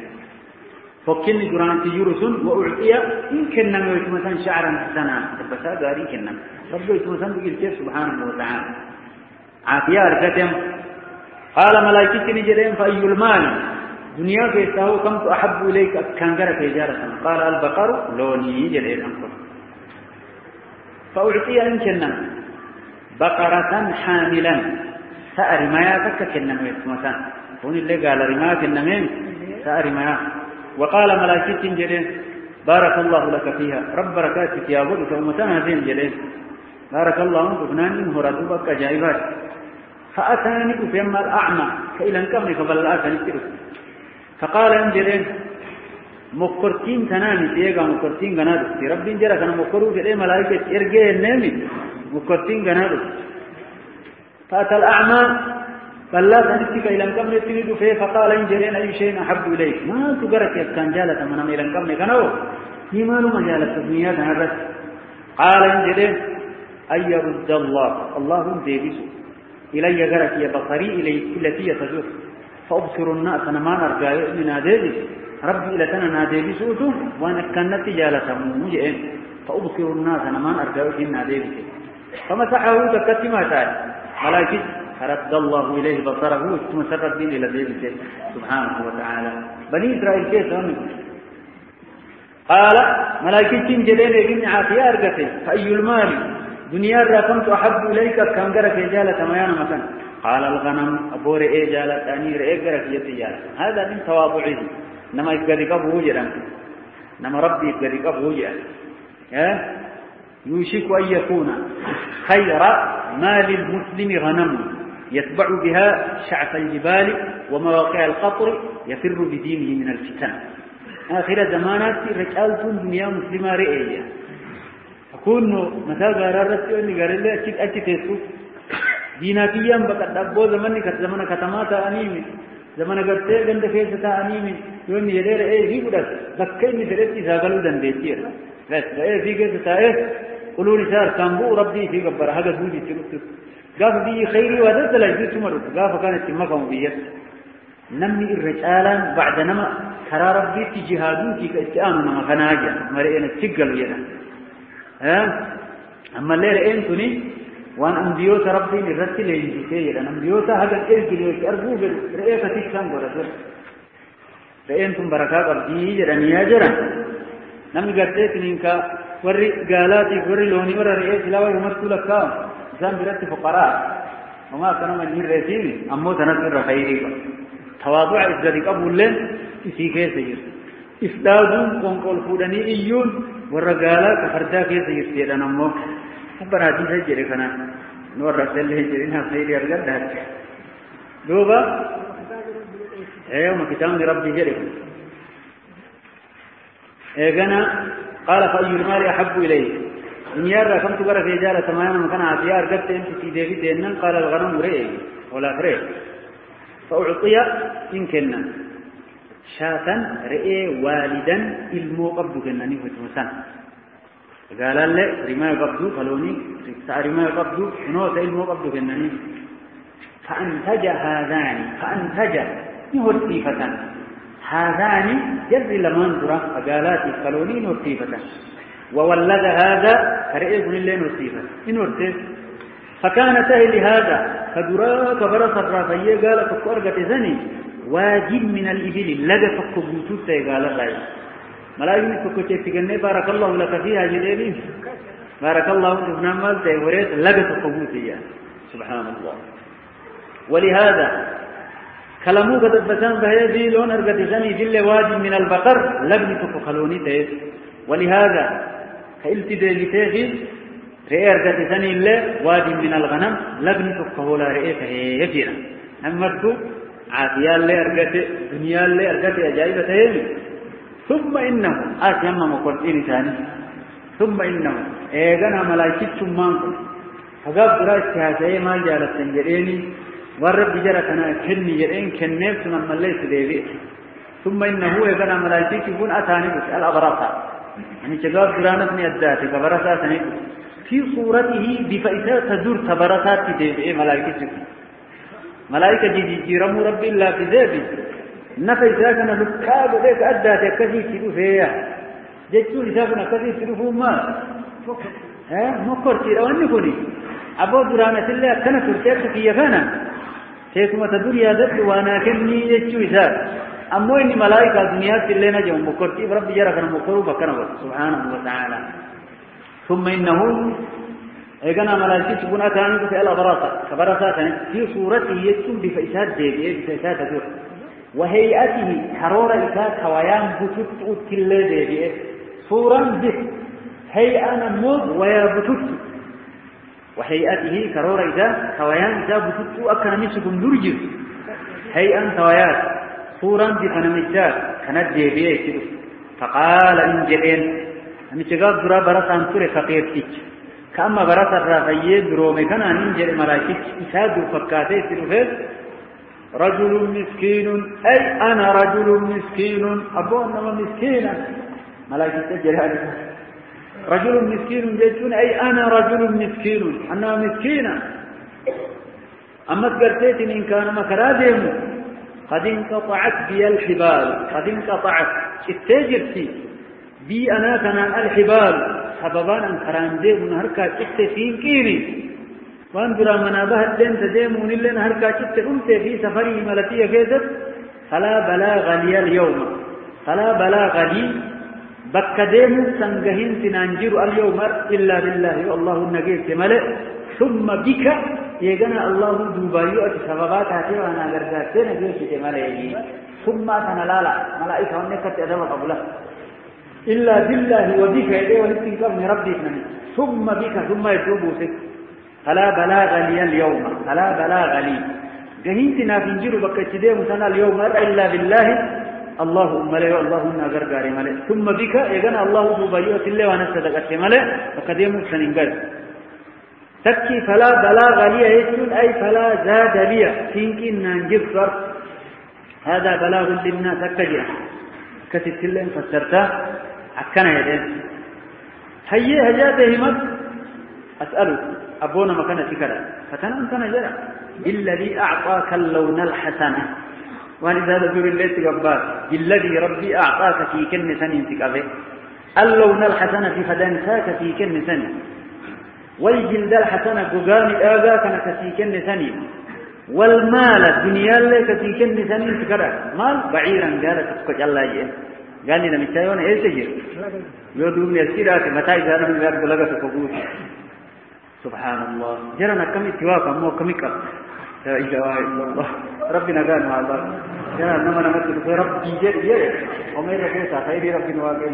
فكني قرانتي يرسل وأعطي إن كنا ويتمثل شعرا حسنا بسا غاري كنا ربي يتمثل بكيف سبحانه وتعالى عافية أركتهم قال ملائكة نجرين فأي المال دنيا كيستهو كم أحب إليك كانجرة تجارة قال البقر لوني جرين أنكر فأعطي إن كنا بقرة حاملا سأر ما يتك كنا ويتمثل هون اللي قال رماك النمين سأر ما وقال ملائكة جلين بارك الله لك فيها رب بركاتك يا ولد ومتنا زين جلين بارك الله ابنان هردوبك جايبات فأتاني فيما الأعمى كإلى انكمني قبل الآتاني كده فقال انجلين مكرتين تنامي تيغا مكرتين غنادو في رب انجرا كان مكرو في ملائكة ارجي النامي مكرتين غنادو فأتى الأعمى فلا تنسك إلى أن كم يتريد فيه فقال إن جرين أي شيء أحب إليك ما تقرأت يبكان جالة من إلى أن كم يكنو يمال مجالة الدنيا تنرس قال إن جرين أن يرد الله ديبس إلي قرأت يا بصري إلي التي يتجر فأبصر الناس أنا ما نرجع من ناديبس ربي إلى تنا ناديبس وأنا كانت جالة مجئين فأبصر الناس أنا ما نرجع من ناديبس فمسحه تكتما تعالى ملائكة فرد الله إليه بصره ثم سرد به إلى ذلك سبحانه وتعالى بني إسرائيل كيف قال ملائكة جلين يجمع عافية أرقته فأي المال دنيا رقمت أحب إليك كم قرك إجالة ميانا مكان قال الغنم أبور إجالة أنير إجرك يتجالة هذا من تواضعه نما يقدق أبوه جرم نما ربي يقدق أبوه جرم يوشك أن يكون خير مال المسلم غنم يتبع بها شعف الجبال ومواقع القطر يفر بدينه من الفتن آخر زمانات رجالة دنيا مسلمة رئية أكون متى قررت أني قرر لي أشي تيسو ديناتيا بقد أبو زمن كتمات أنيمي زمن قرتي قند فيسة أنيمي يوم يدير هي بدأ بكيني درتي زاغلو دنديتير بس في كيسة قلوا نسار كامبو ربي في قبر هذا بوجي تلوت قاف بي خيري وهذا لا يجوز مرة قاف كانت تمكن بيه نمي الرجالا بعد نما ترى ربي في جهادون في كأنه نما خناجا مرينا تجلو يدا أما الليل أنتني وأن أنبيوت ربي للرسل يجيء أن أنبيوت هذا الإرجل يرجو برئيك تكسم ورسل فأنتم بركات ربي جرانيا جران نمي قرتيت إنك وري قالاتي وري لوني وري رئيس لا ويمرت لك إنسان برت فقراء وما كان من الرسيل أمو تنظر خيري تواضع إذلك أبو اللين في كيس يجير إفدادون قنقل فودني إيون ورقالا كفردا كيس يجير أنا أمو أبرا حديثة جري كنا نور رسل له جرينا خيري أرغل دهت دوبا وما كتاب ربي جري إيقنا قال فأي المال أحب إليه إن يرى كم تقرأ في جالة تماما مكان عطيار قبت أنت في ديفيد دينن قال الغنم رئي ولا فريق فأعطي إن كنا شاة رئي والدا إلمو قبضو كنني فتمسان قال له رما قبضو فلوني رما قبضو نوت إلمو قبضو كنني فأنتج نهرتيفة هذان جري لمن درا فقالات فلوني نهرتيفة وولد هذا رئيس لله نهرتيفة نهرتيف فكان سهل هذا فدرا كبرس الرافية قال فقرقة زني واجب من الإبل لدى فقبوتوت قال الرأي ملايين فقوتي تقني بارك الله لك فيها جليلين بارك الله تفنى مالتي وريت لدى فقبوتي سبحان الله ولهذا كلامو قد بسان بهذه لون أرقة زني جل واجب من البقر لبني فقخلوني تيس ولهذا كالتدى تيجي رئي أرقة ثاني الله واجب من الغنم لبني تقهولا رئي فهي يجينا أمرتو عافيا اللي أرقة دنيا اللي أرقة أجائبة هيمي ثم إنه أسيما مقرطين ثاني ثم إنه إيغانا ملايكت سمانكم فقاب درا استهاسي مال جالت تنجريني والرب جركنا كني جرين كنيف سنن مليس ديبئ ثم إنه إيغانا ملايكت يكون أتاني بس الأبراسة يعني شقاب درانتني الذاتي فبرسا سنيكم في صورته بفائدة تدور تبركات ديبئ ملائكة جيرم ربي الله في ذابي نفي ساكنا لكاب ذيك أدى تكفي تلو فيها جدتو لساكنا كفي تلو فيها مكر تلو أنكني أبو درانة الله كان ترتيك في يفانا سيكما تدور يا ذات وانا كني جدتو إساك أمو إني ملائكة دنيات اللي نجم مكر تلو ربي جركنا مكروا فكنا سبحانه وتعالى ثم إنه إيقنا ملائكة تكون أتاني في الأبراسة كبراسة في صورته يكتم بفئسات ديبئ بفئسات دور وهيئته كرورة إساء كويان بتوت كل ديبئ صورا به هيئة نموذ ويا بتوت وهيئته كرورة إساء كويان إساء بتوت أكنا ميسكم درجز هيئة كويات صورا بفنمجات كانت ديبئ فقال إن جلين أمي شغاب درا برسان سورة فقير تيج كأما برس الرافية درومي كان ننجل ملاكيك إساد فكاتي سلوفيت رجل مسكين أي أنا رجل مسكين أبو أنما مسكينا ملاكيك تجري رجل مسكين جيتون أي أنا رجل مسكين أنا مسكينا أما تقرتيت إن كان مكرادهم قد انقطعت بي الحبال قد انقطعت التاجرتي بي أنا كان الحبال سببان أنكران ديمون هركا جت سينكيني وان درا منابه الدين تديمون اللين هركا جت أمت في سفري ملتي كيست فلا بلاغ لي اليوم فلا بلاغ لي بك ديمون سنجهين تنانجر اليوم إلا بالله والله النجيت ملئ ثم بك يجنا الله دوبايو سببات هاتي وانا غرغاتين نجيت ملئ ثم تنلالا ملائكة ونكت أدب قبله إلا بالله وبك يديه ولتنكر من ربي إثنين ثم بك ثم يتوبوا سك فلا بلاغ لي اليوم فلا بلاغ لي جهنتنا في نجير بك تديه مثلا اليوم إلا بالله اللهم لي اللهم غرغار ملئ ثم بك يجنا الله دوبايو سله ونسدقت ملئ فقديم سننجل تكي فلا بلاغ لي يسون أي فلا زاد لي تنكي ننجب صرف هذا بلاغ للناس كجرا كتبت لهم فسرتها عكنا يدين هيا هجاتهم أسألك أبونا مكان سكرا فتنا أنت نجرا بالذي أعطاك اللون الحسنة وإذا ذكر الليل تقبال بالذي ربي أعطاك في كن سنين تقبل اللون الحسنة في خدانساك في كن سنين والجلد الحسنة ققامي آغاك في كن سنين والمال الدنيا لك في كن سنين تكرا مال بعيرا قالت تسكت الله يجي قال لي لما تشايون ايش تجير يودون يسيرات متى إذا أنا من ذلك لغة تقول سبحان الله جرنا كم اتواقع مو كم يكر لا إله إلا الله ربنا قال مع الله جرنا نما نمت ربي جري وما يرفوسا خير ربنا واقعين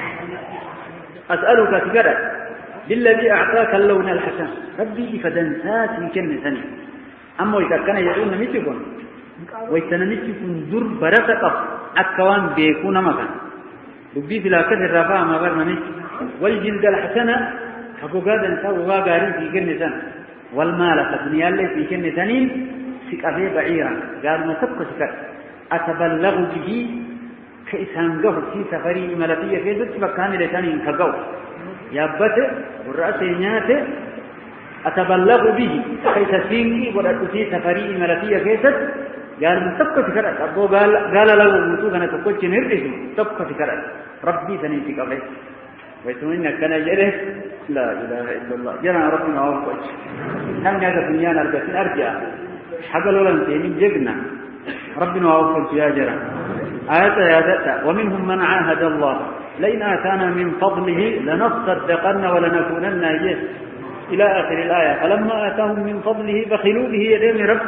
أسألك تكرا بالذي أعطاك اللون الحسن ربي فدنسات في كن سنين أما إذا كان يقول نمتكم ويتنمتكم در برسقف أكوان بيكون مكان ربي في لاكت الرفاع ما برنمت والجلد الحسنة فقادا نساو غارين في كن سنة والمال فدنيا اللي في كن سنين سكافي بعيرا قال ما تبقى سكات أتبلغ به كإسان قهر في سفري ملكية في ذلك مكان لسانين كقهر يابته والرأس يناته أتبلغ به كيف تسيني ورأتي سفري ملكية كيست قال من تبقى فكرة أبو قال له ومتوك أنا تقولش نرده تبقى فكرة ربي سنيتك أبليس ويسمينك كان جره لا إله إلا الله جرى ربنا وفوش هم هذا دنيانا أرجعين أرجع حقلوا لن تهنين جبنا ربنا وفوش يا جرى آيات يا ذات ومنهم من عاهد الله لئن آتانا من فضله لنصدقن ولنكونن يس إلى آخر الآية فلما آتاهم من فضله بخلوا به يدين رب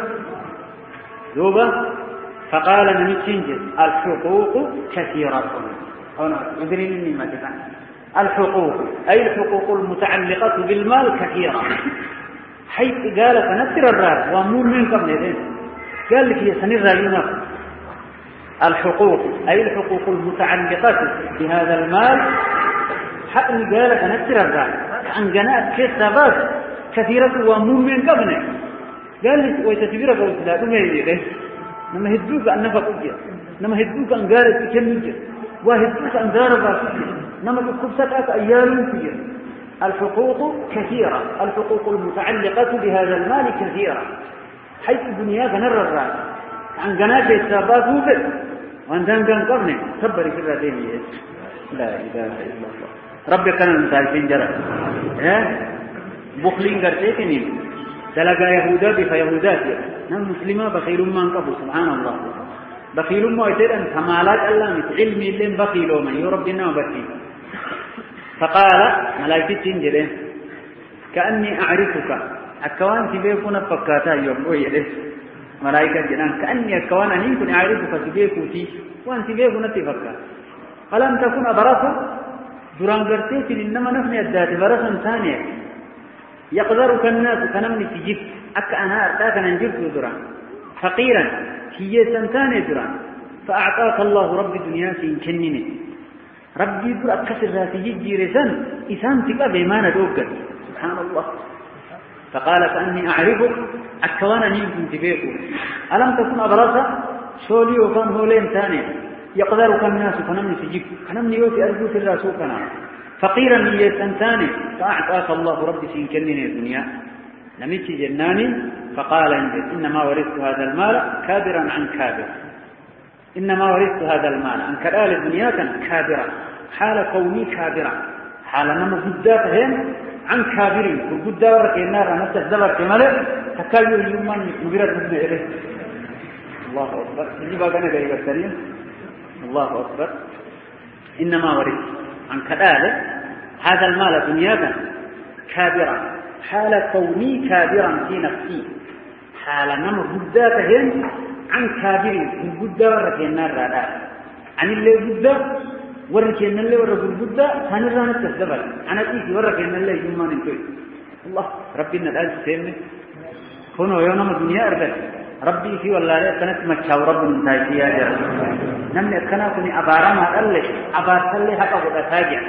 ذوبا فقال نمتشنجز الحقوق كثيرة هنا يدريني ما تفعل الحقوق أي الحقوق المتعلقة بالمال كثيرة حيث قال فنسر الراب ومون منكم يدين قال لك يسنر اليوم الحقوق أي الحقوق المتعلقة بهذا المال حق قال فنسر الراب عن جنات كسبات كثيرة ومون من قبله قال لي ويتسبيرك وسلا ما يدري نما هدوك أن نفقوجه نما هدوك أن قارت تكنيجه وهدوك أن داربا نما تكبسك أيام فيه الحقوق كثيرة الحقوق المتعلقة بهذا المال كثيرة حيث دنياك نرى الرأي عن جنات كسبات وبل وأن كان قرنه صبر في الرأيين لا إله إلا الله ربي كان المثال في جرى بخلين قرتيكني دلقا يهودا بفيهودات نحن مسلمة بخيل ما انقبوا سبحان الله بخيل ما يتر أن كمالات الله مثل علمي اللي بخيلوا من يربنا وبخيل فقال ملائكة تنجل كأني أعرفك أكوان تبيكونا فكاتا يوم ويده ملائكة جنان كأني أكوان أن يكون أعرفك تبيكوتي وأن تبيكونا تفكا فلم تكن أبراسا دران قرتيك إنما نفني الذات براسا ثانية يقدرك الناس كنمني تجيب أك أنا أرتاك ننجبت دران فقيرا هي سنتاني دران فأعطاك الله رب الدنيا سينكنني ربي يقول أكسر ذاتي جيرسان إسان تقى بيمان دوقا سبحان الله فقال كأني أعرفك أكوانا نيكم تبيكو ألم تكن أبراسا شولي وكان هولين ثاني يقدرك الناس كنمني تجيب كنمني يوتي أرجوك الرسولنا فقيرا هي سنتاني فأعطاك الله ربي سينكنني الدنيا لميتي جناني فقال إنما ورثت هذا المال كابرا عن كابر إنما ورثت هذا المال عن كلال الدنيا كان كابرا حال كوني كابرا حالنا مجداتهم عن كابرين والجدة وركينا رأنا تزدبر كماله تكالوا يومان مبيرات نبنى إليه الله أكبر يجب أن قريبا الكريم الله أكبر إنما ورد عن كذلك هذا المال دنياك كابرا حال كوني كابرا في نفسي حالنا مجداتهم عن كابرين والجدة وركينا رأنا عن اللي جدة وركينا اللي ورقوا الجدة هنرانا تزدبر أنا تيجي وركينا اللي يومان انتوي الله ربنا الآن سيمني كونوا يوم الدنيا أرجع ربي في والله كانت مشاور رب من تاجيا جرا نمني كنا كني أبارا ما قال أبار سلي حقا قد تاجيا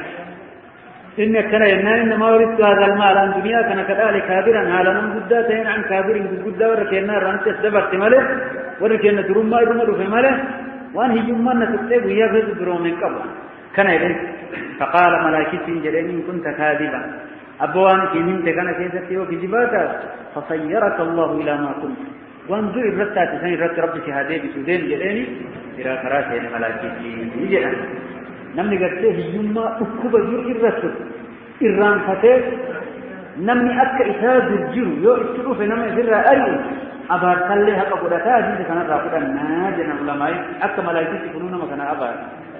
إن كنا ينام إنما ورثت هذا المال عن الدنيا كنا كذلك كابرا على نم جداتين عن كابر جدا وركينا رانت الدبر تماله وركينا تروم ما يروم في ماله وان هي يوم ما نتكتب ويا في الدروم من قبل كان يدين فقال ملائكة جلني كنت كاذبا أبوان كمين تكنا كيسة وكذباتا فصيرك الله إلى ما كنت وانظر الرتات سين رت رب شهاده بسودين جلني إلى كراسة ملائكة يجلن نمني قرته يوما أكوب جور الرسول إران فتاة نمني أك إساد الجرو يو إستلو في نمي فرع أريو أبار تلي حقا قدتا جيد كانت راقودا ناجنا علماء أك ملائكة يكونون مكان أبار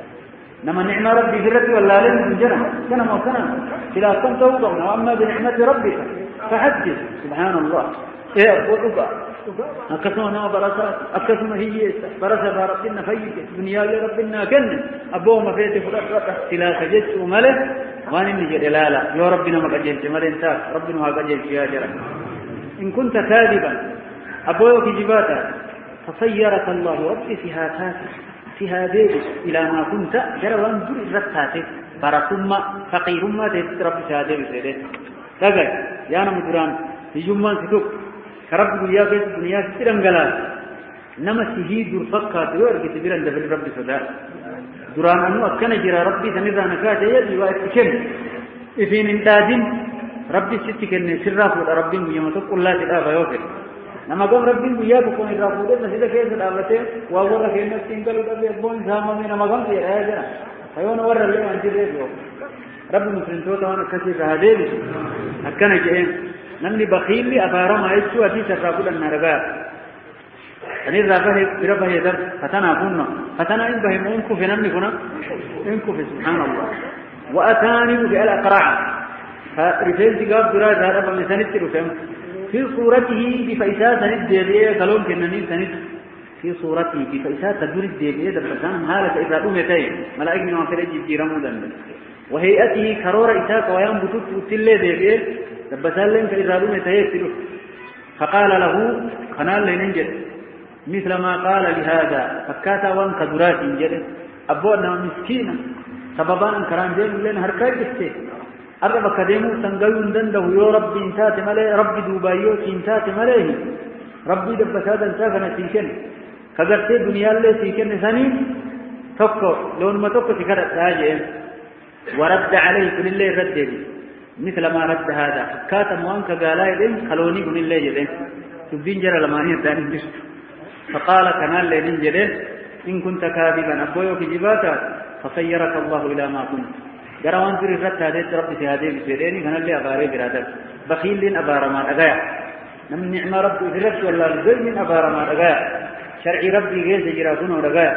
نما نعم ربي فرتي والله لن جنة كنا موسنا كلا كنت وضعنا وأما بنعمة ربك فحدث سبحان الله إيه أبوك أكسمنا برسات أكسم هي برسة ربنا فيك دنيا ربنا كن أبوه ما فيت فرات كلا خجت ومله وأنا نجد لا يا ربنا ما قجل جمال إنسان ربنا ما قجل يا جرا إن كنت كاذبا أبوك جباتا فصيرك الله ربي في هذه إلى ما كنت جرى وانظر الرتاتي بركما فقيرما ترب شهاده بسيده تقول يا نمدران في جمعان ستوك كرب دنيا بيت دنيا سترنغلا نما شهيد الفقه دور كتبيران دفل رب صدا دران أنه أكنا جرى ربي سنرى نكاة يدي واتكن إفين انتاجين ربي ستكن سرافو ربي يمتق الله تلافا يوفر nama gam rabbin guyya ko ni rafude masjid ke sadawate wa wala ke na singalu da bon sama me nama gam ya jara ayo no warra le anti de go rabbi muslim to tawana kasi hade akkana ke namni bakhil li abara ma isu ati sarrafudan naraga ani rafahe birabahe dar fatana in bahimun ku fi namni kuna in ku fi subhanallah wa atani bi al aqra' fa rifel digab dura zara ba misanit rufem في صورته بفيسات الدبيه كلام كنني سنت في صورته بفيسات تدور الدبيه دبسان حالة إذا أمتين ملائكة من وفرج جيران دن وهيئته كرور إساق ويام بطوط وتلة دبيه دبسان لهم فإذا أمتين فقال له خنال لننجد مثل ما قال لهذا فكاتا وان كدرات انجد أبونا مسكينا سببان كران جيل لين هركاي بسته أربع كديمو سنجيون دنده يا ربي إنتات ملأ ربي دوبايو إنتات ملأه ربي دبسادا سافنا سيكن كذبت الدنيا اللي سيكن ثاني تكو لون ما تكو تكرر تاجئ ورد عليه كل اللي رد لي مثل ما رد هذا كاتم وانك قال لي خلوني كل اللي جدين تبين جرى لماني الثاني فقال كنال لي ننجده إن كنت كاذبا أبويو في جباتا فصيرك الله إلى ما كنت جروان في الرد هذه رب هذه بسيرين كان اللي أباري برادر بخيل لين أبار ما أجاء من نعم ربي في الرد ولا الزل من أبار ما أجاء شرع ربي جيز جراكون ورجاء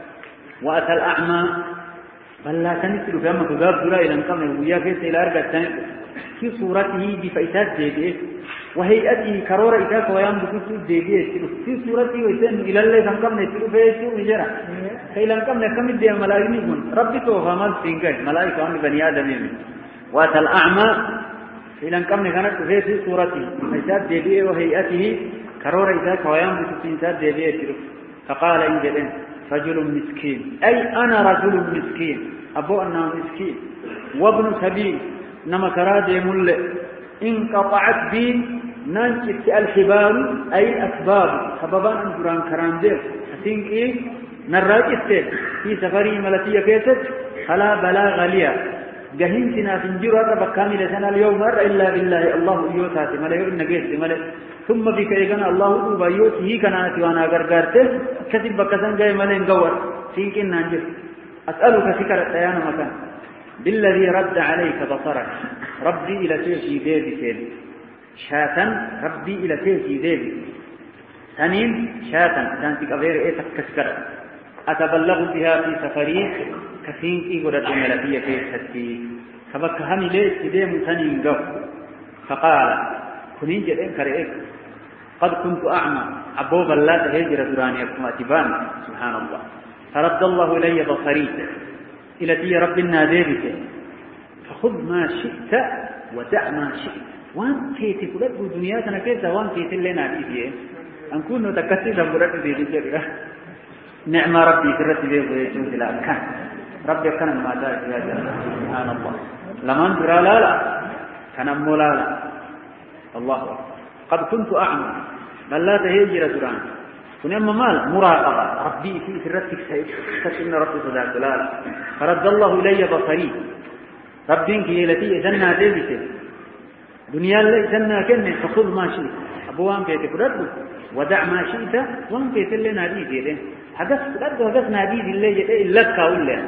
وأتى الأعمى بل لا تنسل فما تجاب دلا إلى نقم ويا كيس إلى أرجع تنسل في صورته بفيسات ديبيه وهيئته كرور إتاك ويام بكسر ديبيه في صورته ويسن إلى الله نقم نسل فيسو مجرى كيلا نقم نقم الدنيا ملائكة من ربي توفى سينجر ملائكة عن بني آدم وأتى الأعمى كيلا نقم نقم في صورته بفيسات ديبيه وهيئته كرور إتاك ويام بكسر ديبيه فقال إن جلن رجل مسكين أي أنا رجل مسكين أبو أنه مسكين وابن سبيل نما كراد يمل انقطعت بي ننشت الحبال أي الأسباب سببا أن قرآن كرام دير حسين إيه نراجت في سفري ملتية كيست فلا بلاغ لي جهنتنا في الجرى بكاملة سنة اليوم إلا بالله الله يوتات ملا يؤمن جيست ملا ثم بك إيقنا الله أوبا يوتي كانت وانا غرغرته كتب بكسن جاي ملا نقور سينكين نانجر أسألك سكرة تيانا مكان بالذي رد عليك بصرك ربي إلى تيشي ديبك شاة ربي إلى تيشي ديبك ثانين شاة كانت غير إيه تكسكر أتبلغ بها في سفري كثين إيه قد الملكية في ستي فبك هم ليه تديم ثانين جو فقال كنين جدين كرئيك قد كنت أعمى أبوب الله تهجر دراني أكما أتبان سبحان الله فرد الله إلي بصري إلى تي رب الناديبك فخذ ما شئت ودع ما شئت وان كيتي قلت دنياتنا كيسا وان كيتي لنا فيه أن كنت تكسيسا قلت دي جريرا نعم ربي كرت دي ويجوز لا كان ربي كان ما دار في هذا سبحان الله لمن ترى لا كان مولا لا الله أكبر قد كنت أعمى بل لا تهجر دران كنما مال مراقبة ربي في سرتك سيكون ربي صدق لا فرد الله إلي بصري ربك التي جنة ديبك دنيا اللي جنة كنه فخذ ما شئت أبوان بيتك رد ودع ما شئت وان بيت اللي نادي ديه حدث رد وحدث نادي اللي إلا كاوله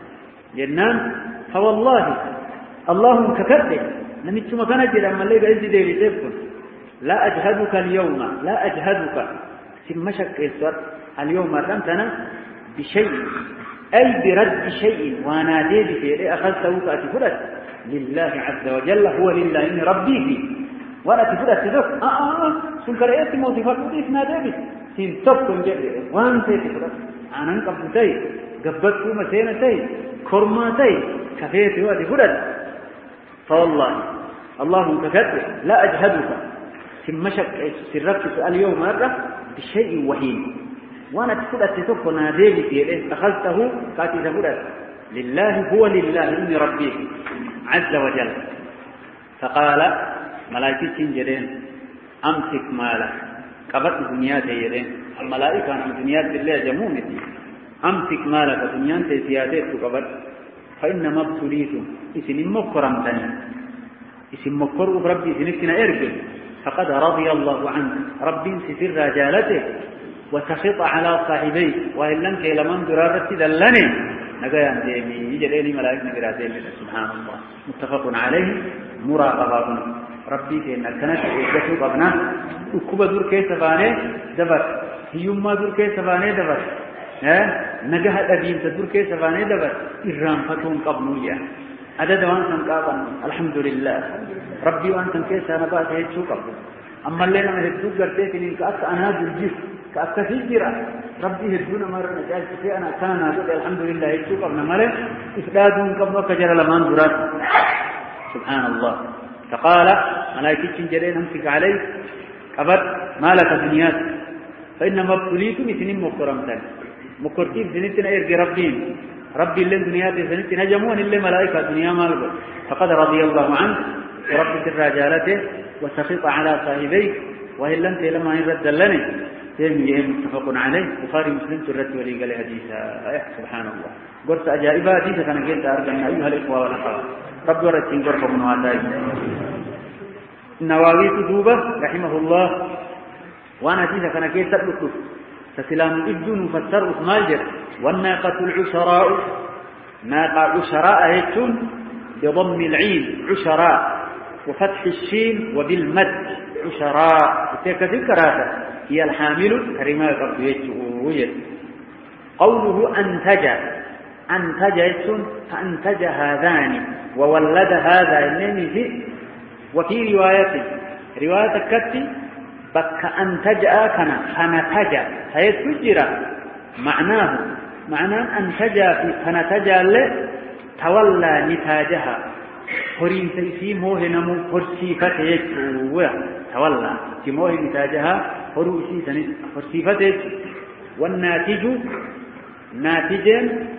جنان فوالله اللهم ككرده نمت مكان جدا أما اللي بعز ديبك تبكن لا أجهدك اليوم لا أجهدك سمشك إسر اليوم رمتنا بشيء أي برد شيء ونادي بشيء أخذته كأتفرد لله عز وجل هو لله إن ربي فيه وأنا تفرد تدف سنكر إيتي موتفاق وديس نادي بي سنتبكم جبه وان سيتفرد عنان قبضتي قبضتكم مسينتي كرماتي كفيتي وأتفرد فوالله اللهم كفرد لا أجهدك سمشك سرك اليوم مرة بشيء وهين وانا تفرد تتوقع نادي بي أخذته كاتي تفرد لله هو لله إني ربي عز وجل فقال ملائكة جدين أمسك مالا قبض دنياتي يدين الملائكة عن دنيات بالله جمومتي أمسك مالك دنيات سياتيك قبض فإنما ابتليتم إسن مكرمتني إسن مكرم ربي سنكنا إرجل فقد رضي الله عنك ربي سفر رجالته وسخط على صاحبيه وإن لم كيلمان درارة دلني نقيان ديمي يجريني ملائكة نقراتين سبحان الله متفق عليه مراقبات ربي كينا كانت إجتوب أبناء أكوبة دور كيس فاني دبر هيوما دور كيس فاني دبر نقه الأدين تدور كيس فاني دبر إرام فتون قبنوية هذا دوان سنقابا الحمد لله ربي وأنتم كيس أنا بات هيتشو قبل أما اللي أنا هدوك قرتيك إنك أنا جرجيس كأكثيرا ربي هدونا مرة نجاز في أنا كان أقول الحمد لله هيتشو قبل ملك إفدادون قبل كجر لمان درات سبحان الله فقال ملائكة جرين أمسك عليك قبل ما لك دنيات فإنما ابتليتم سنين مكرمتان مكرتين سنتنا إرقي ربي اللي دنيات سنتنا جموان اللي ملائكة دنيا مالك فقد رضي الله عنك ورب الرجالته وسخط على صاحبيك وإن لم لما يرد لنا تيمي متفق عليه بخاري مسلم ترد ولي قال حديثا سبحان الله قرص أجائبا حديثا كان قلت أرجعنا أيها الإخوة والأخوات رب ورسين قرص من واتاي النواوي دوبة رحمه الله وانا حديثا كان قلت أبلكه فسلام إبدون مفسر أثمالجر والناقة العشراء ناقة عشراء هيتون بضم العين عشراء وفتح الشين وبالمد عشراء وتكذكرها هي الحامل كريمة قبضيته قوله أنتج يتون فأنتج هذان وولد هذا النمي وفي رواية كتي بك أنتج آكنا فنتج فيتجر معناه أنتج في فنتج تولى نتاجها هرين سيسي موه نمو فرسيفة يجوه تولى موه نتاجها هروسي سنة فرسيفة يجوه والناتج ناتجا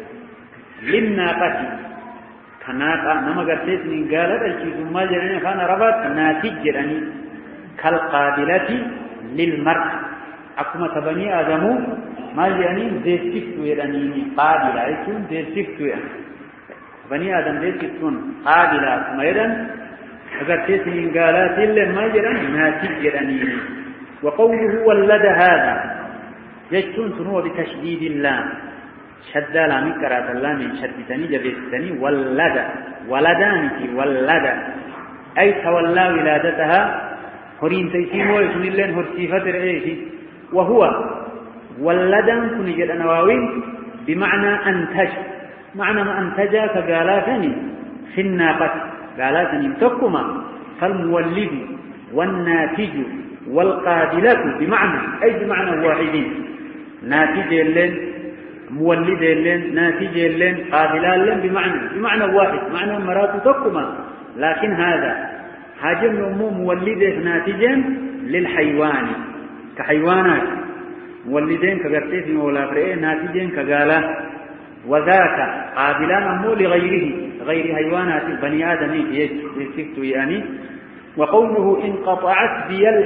للناقة كناقة نما قرتيس من قالت الشيء ما جراني كان ربط ناتج جراني كالقابلة للمرء أكما تبني آدمو ما جراني ذي سفتو يراني قابلة يكون ذي سفتو يعني بني آدم ذي سفتون قابلة كما يران قرتيس من قالت اللي ما جراني ناتج جراني وقوله ولد هذا يجتون سنوه بتشديد اللام شد لام قرات اللام شدتني جبتني ولدانتي ولد أي تولى ولادتها هرين تيسيمو يسون اللين هرسيفة رئيسي وهو ولدان كن جد نواوين بمعنى أنتج معنى ما أنتج كقالاتني في الناقة قالاتني تكما فالمولد والناتج والقابلة بمعنى أي بمعنى واحدين ناتج اللين مولد اللين ناتج اللين قابلة اللين بمعنى واحد معنى مرات تكما لكن هذا حاجم أمه مولده ناتجا للحيوان كحيوانات مولدين كقرتين ولا فرئين ناتجين كقالة وذاك قابلان أمه لغيره غير حيوانات البني آدم يكتو يعني وقوله انقطعت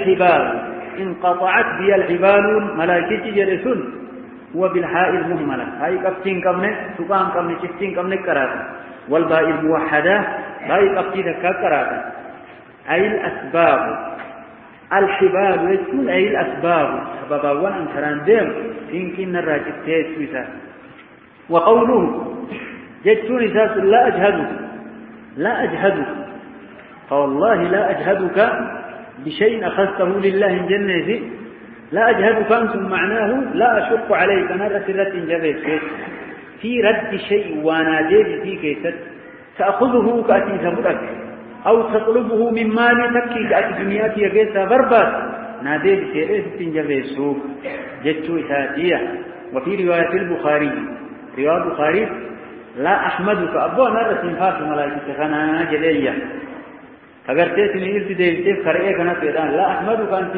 بي الحبال ملائكة جلسون وبالحاء المهملة هاي قبتين قبنة تقام قبنة شفتين قبنة كراتا والباء الموحدة هاي قبتين كراتا أي الأسباب الحبال يكون أي الأسباب سببا وأنكران ديم يمكن الراجل تيسويسا وقوله جدتون إساس لا أجهدك فوالله لا أجهدك بشيء أخذته لله جنة لا أجهدك أنتم معناه لا أشق عليك أنا رسلت جبت في رد شيء وناديت في كيست تأخذه كأتي ثبتك أو تطلبه من مال تكي كأتي دنياتي يقيسها بربات ناديت سيريس تنجبت جدت إساتية وفي رواية البخاري لا أحمدك أبوه نرى سنفاق ملائكة خنا جلية فقرتيت من إلتي ديلتي خرئيك نفيدان لا أحمدك أن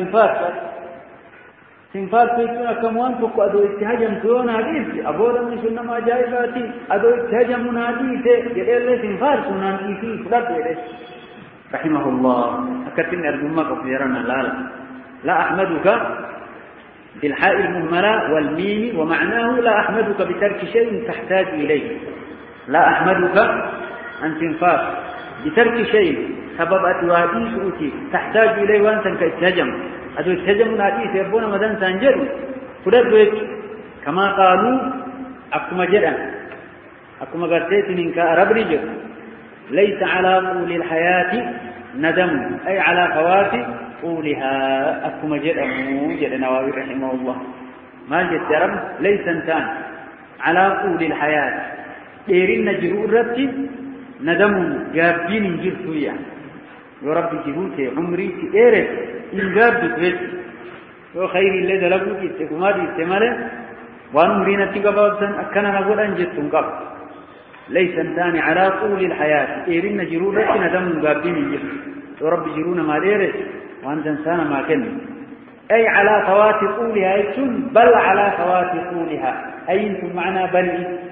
سنفاق فيكونا كموان فوق أدو اتهاجم سوون حديث أبوه لم يسنة ما جائباتي أدو اتهاجم من حديث جليل لي سنفاق سنان إيكي فلات إليه رحمه الله أكتن أرجمك وفيرنا لا أحمدك بالحاء المهملة والميم ومعناه لا أحمدك بترك شيء تحتاج إليه لا أحمدك أن تنفاق بترك شيء سبب أتوادي سؤتي تحتاج إليه وأنت كاتهجم أدو اتهجم ناتي سيبون مدن سانجر فدد كما قالوا أكما جدا أكما قرتيت منك أرب رجل ليس على طول الحياة ندم أي على فوات طولها أكما جدا نواوي رحمه الله ما جدت رب ليس انتان على طول الحياة إيرين جرور ربتي ندم جابين جرسويا ورب جهوتي عمري إيرت إن جابت ويت وخير اللي دلقوا إستكمال استماله وأنمرين تقبضا أكنا نقول أنجدتم قبل ليس انتان على طول الحياة إيرين جرور ربتي ندم جابين جرس ورب جرون ما إيرت وأنت إنسان ما كن أي على فوات طولها بل على فوات طولها أي انتم معنا بل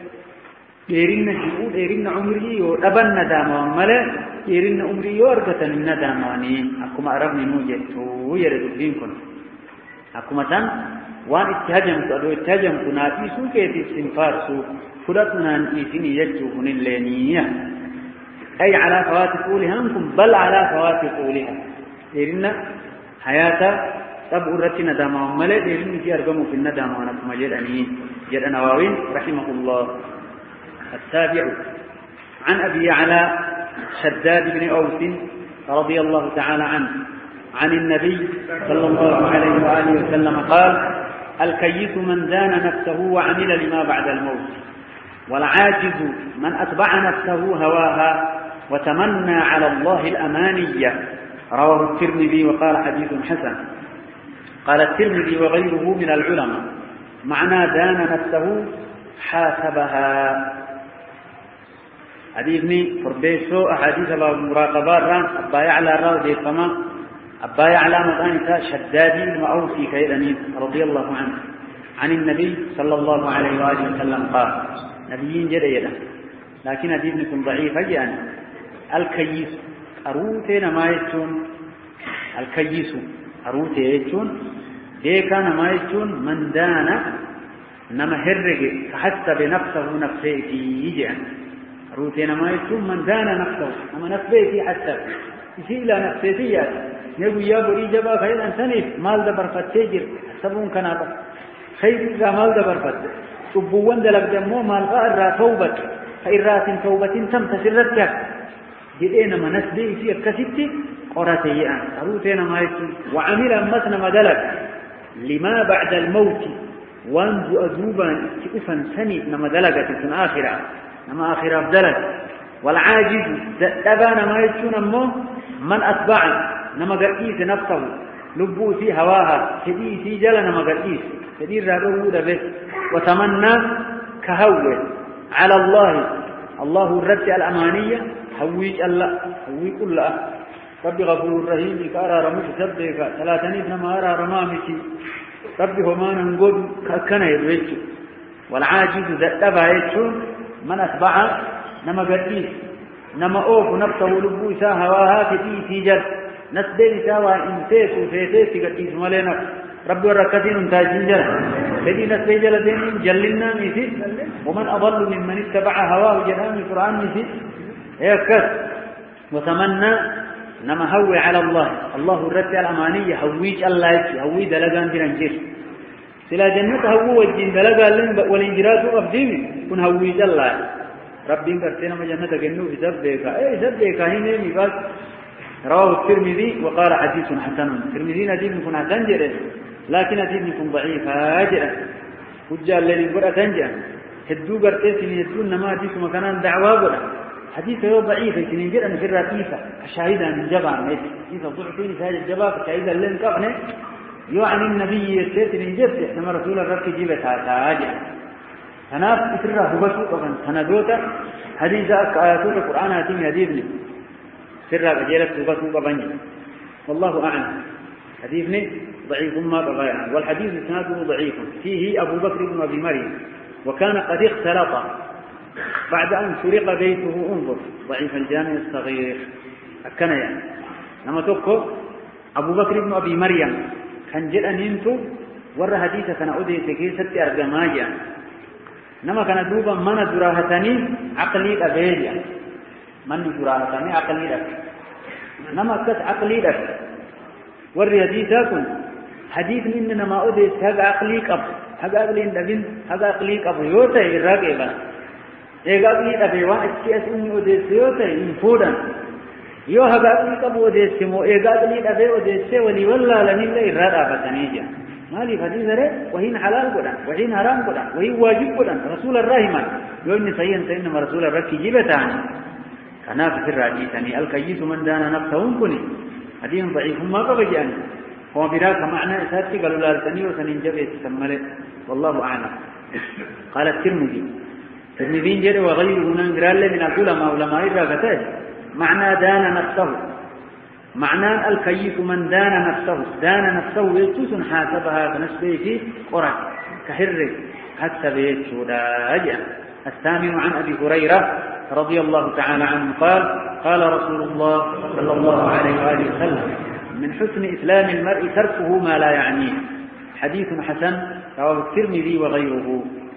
إيرين جهود إيرين عمري ودبن ندامون ملا إيرين عمري ورقة نداموني أكما أربني نوجدتو يرد بينكم أكما تن وان اتهجمت ناتي سوكيتي السنفار سو فرطنا إيسيني يجوهن اللينية أي على فوات طولها أنكم بل على فوات طولها إيرين حياة تبقى الرتي ندامون ملا إيرين جي أرقموا في الندامون أكما جد نواوين رحمه الله السابع عن أبي يعلى شداد بن أوس رضي الله تعالى عنه عن النبي صلى الله عليه وآله وسلم قال الكيس من دان نفسه وعمل لما بعد الموت والعاجز من أتبع نفسه هواها وتمنى على الله الأمانية رواه الترمذي وقال حديث حسن قال الترمذي وغيره من العلماء معنى دان نفسه حاسبها حديثني فربيسو أحاديث المراقبات ران أبا يعلى الراو دي فما أبا يعلى مطانسا شدادي المعوفي كيدني رضي الله عنه عن النبي صلى الله عليه وآله وسلم قال نبيين جريدا لكن حديثنكم ضعيف يعني الكيس أروتين ما يتون الكيس أروتين يتون ديكا ما يتون من دانا نما هرق فحسب نفسه نفسه فيه روتين ما يتم من دان نفسه أما نفسه في حسب يسير إلى نفسه فيه يقول يا بري جبا خير أن تنف مال دبر فتجر حسبون كنابا خير إذا مال دبر فتجر تبوان دلق دمو مال غار توبة فإرات توبة تم تسرتك جدينا ما نسبي في الكسيتي قراتي قروتين ما يكون وعمل مثل ما دلق لما بعد الموت وانزو أذوبا استئفا سني نما دلقت في آخرة نما آخرة بدلق والعاجز دبانا ما يكون أمه من أتبع نما قرئيس نفسه لبو في هواها سدي في جل نما قرئيس سدي رابو دبس وتمنى كهوه على الله الرد الأمانية هويج الله هوي كله ربي غفور رحيم كارا رمش سبك ثلاثني نما أرى رمامتي ربي هما نقول كنا يدويش والعاجز دبا يتشون من أتبع نما قديس نما أوف نفسه لبو سا هواها في جل نسبين سوا إنتيس وفيتيس قديس مالينا ربي وركتين انتاجين جل فدي نسبين جلدين جلنا مثل ومن أضل ممن اتبع هواه جلال القرآن مثل هيكس وتمنى نما هوي على الله الرد الأمانية هويج الله هوي دلقان بننجيش سلا جنة هو والجن دلقان والانجراس أفديمي كن هويج الله ربي انكرتنا ما جنة جنوه سبك سبك هنا مفاس رواه الترمذي وقال حديث حسن الترمذي حديث يكون حسن جرس لكن حديث يكون ضعيف هاجرا حجة الذي يقول أتنجا هدو قرتين يدون نما حديث مكانان دعوة قرأ حديث هو ضعيف ينجر أن في الرئيسة الشاهدة من جبع إذا ضعفين في هذا الجبع فالشاهدة اللي انكفنه يعني النبي يسير ينجر لما رسول الرب جيبتها تاجع هناك إسرها هو بسوء سندوتا حديث آياتون القرآن هاتين يديبني سرها بجيلة هو بسوء بني والله أعلم حديثني ضعيف ما بغيره والحديث إسناده ضعيف فيه أبو بكر بن أبي مريم وكان قد اختلط بعد أن سرق بيته انظر ضعيف الجامع الصغير أكنا يعني لما تقول أبو بكر بن أبي مريم كان جل أن ينتو ور حديثة كان أودي تكيسة أرجماجا نما كان دوبا من دراهتني عقلي أبيجا من دراهتني عقلي أبيجا نما كس عقلي أبيجا ور حديثة حديث إننا ما أودي هذا عقلي أب هذا عقلي أبين هذا عقلي أب يوتا يراقبا eegaqni dhabe waan itti asinni odeesse yoo ta'e hin fuudhan yoo hagaaqni qabu odeesse moo eegaqni dhabe odeesse walii wallaalanillee irraa dhaabatanii jira maaliif hadiisare wahiin halaal godhan wahiin haraam godhan wahiin waajib godhan rasuula irraa himan yoo inni sayyan ta'e innama rasuula irra kijiba ta'ani kanaaf isirraa dhiisanii alkayyisu man daana nafsahun kuni hadiin daciifummaa qaba jedhani homa biraa ka macnaa isaatti galulaaltanii yoo saniin jabeessisan malee wallahu a'lam qaala الترمذي الترمذي جل وغيره ننقرال من العلماء علماء الرافته معنى دان نفسه معنى الكيف من دان نفسه يجوز حاسبها فنسبه في قرى كحر حتى بيت شداجا الثامن عن أبي هريرة رضي الله تعالى عنه قال رسول الله صلى الله عليه وآله وسلم من حسن إسلام المرء تركه ما لا يعنيه حديث حسن رواه الترمذي وغيره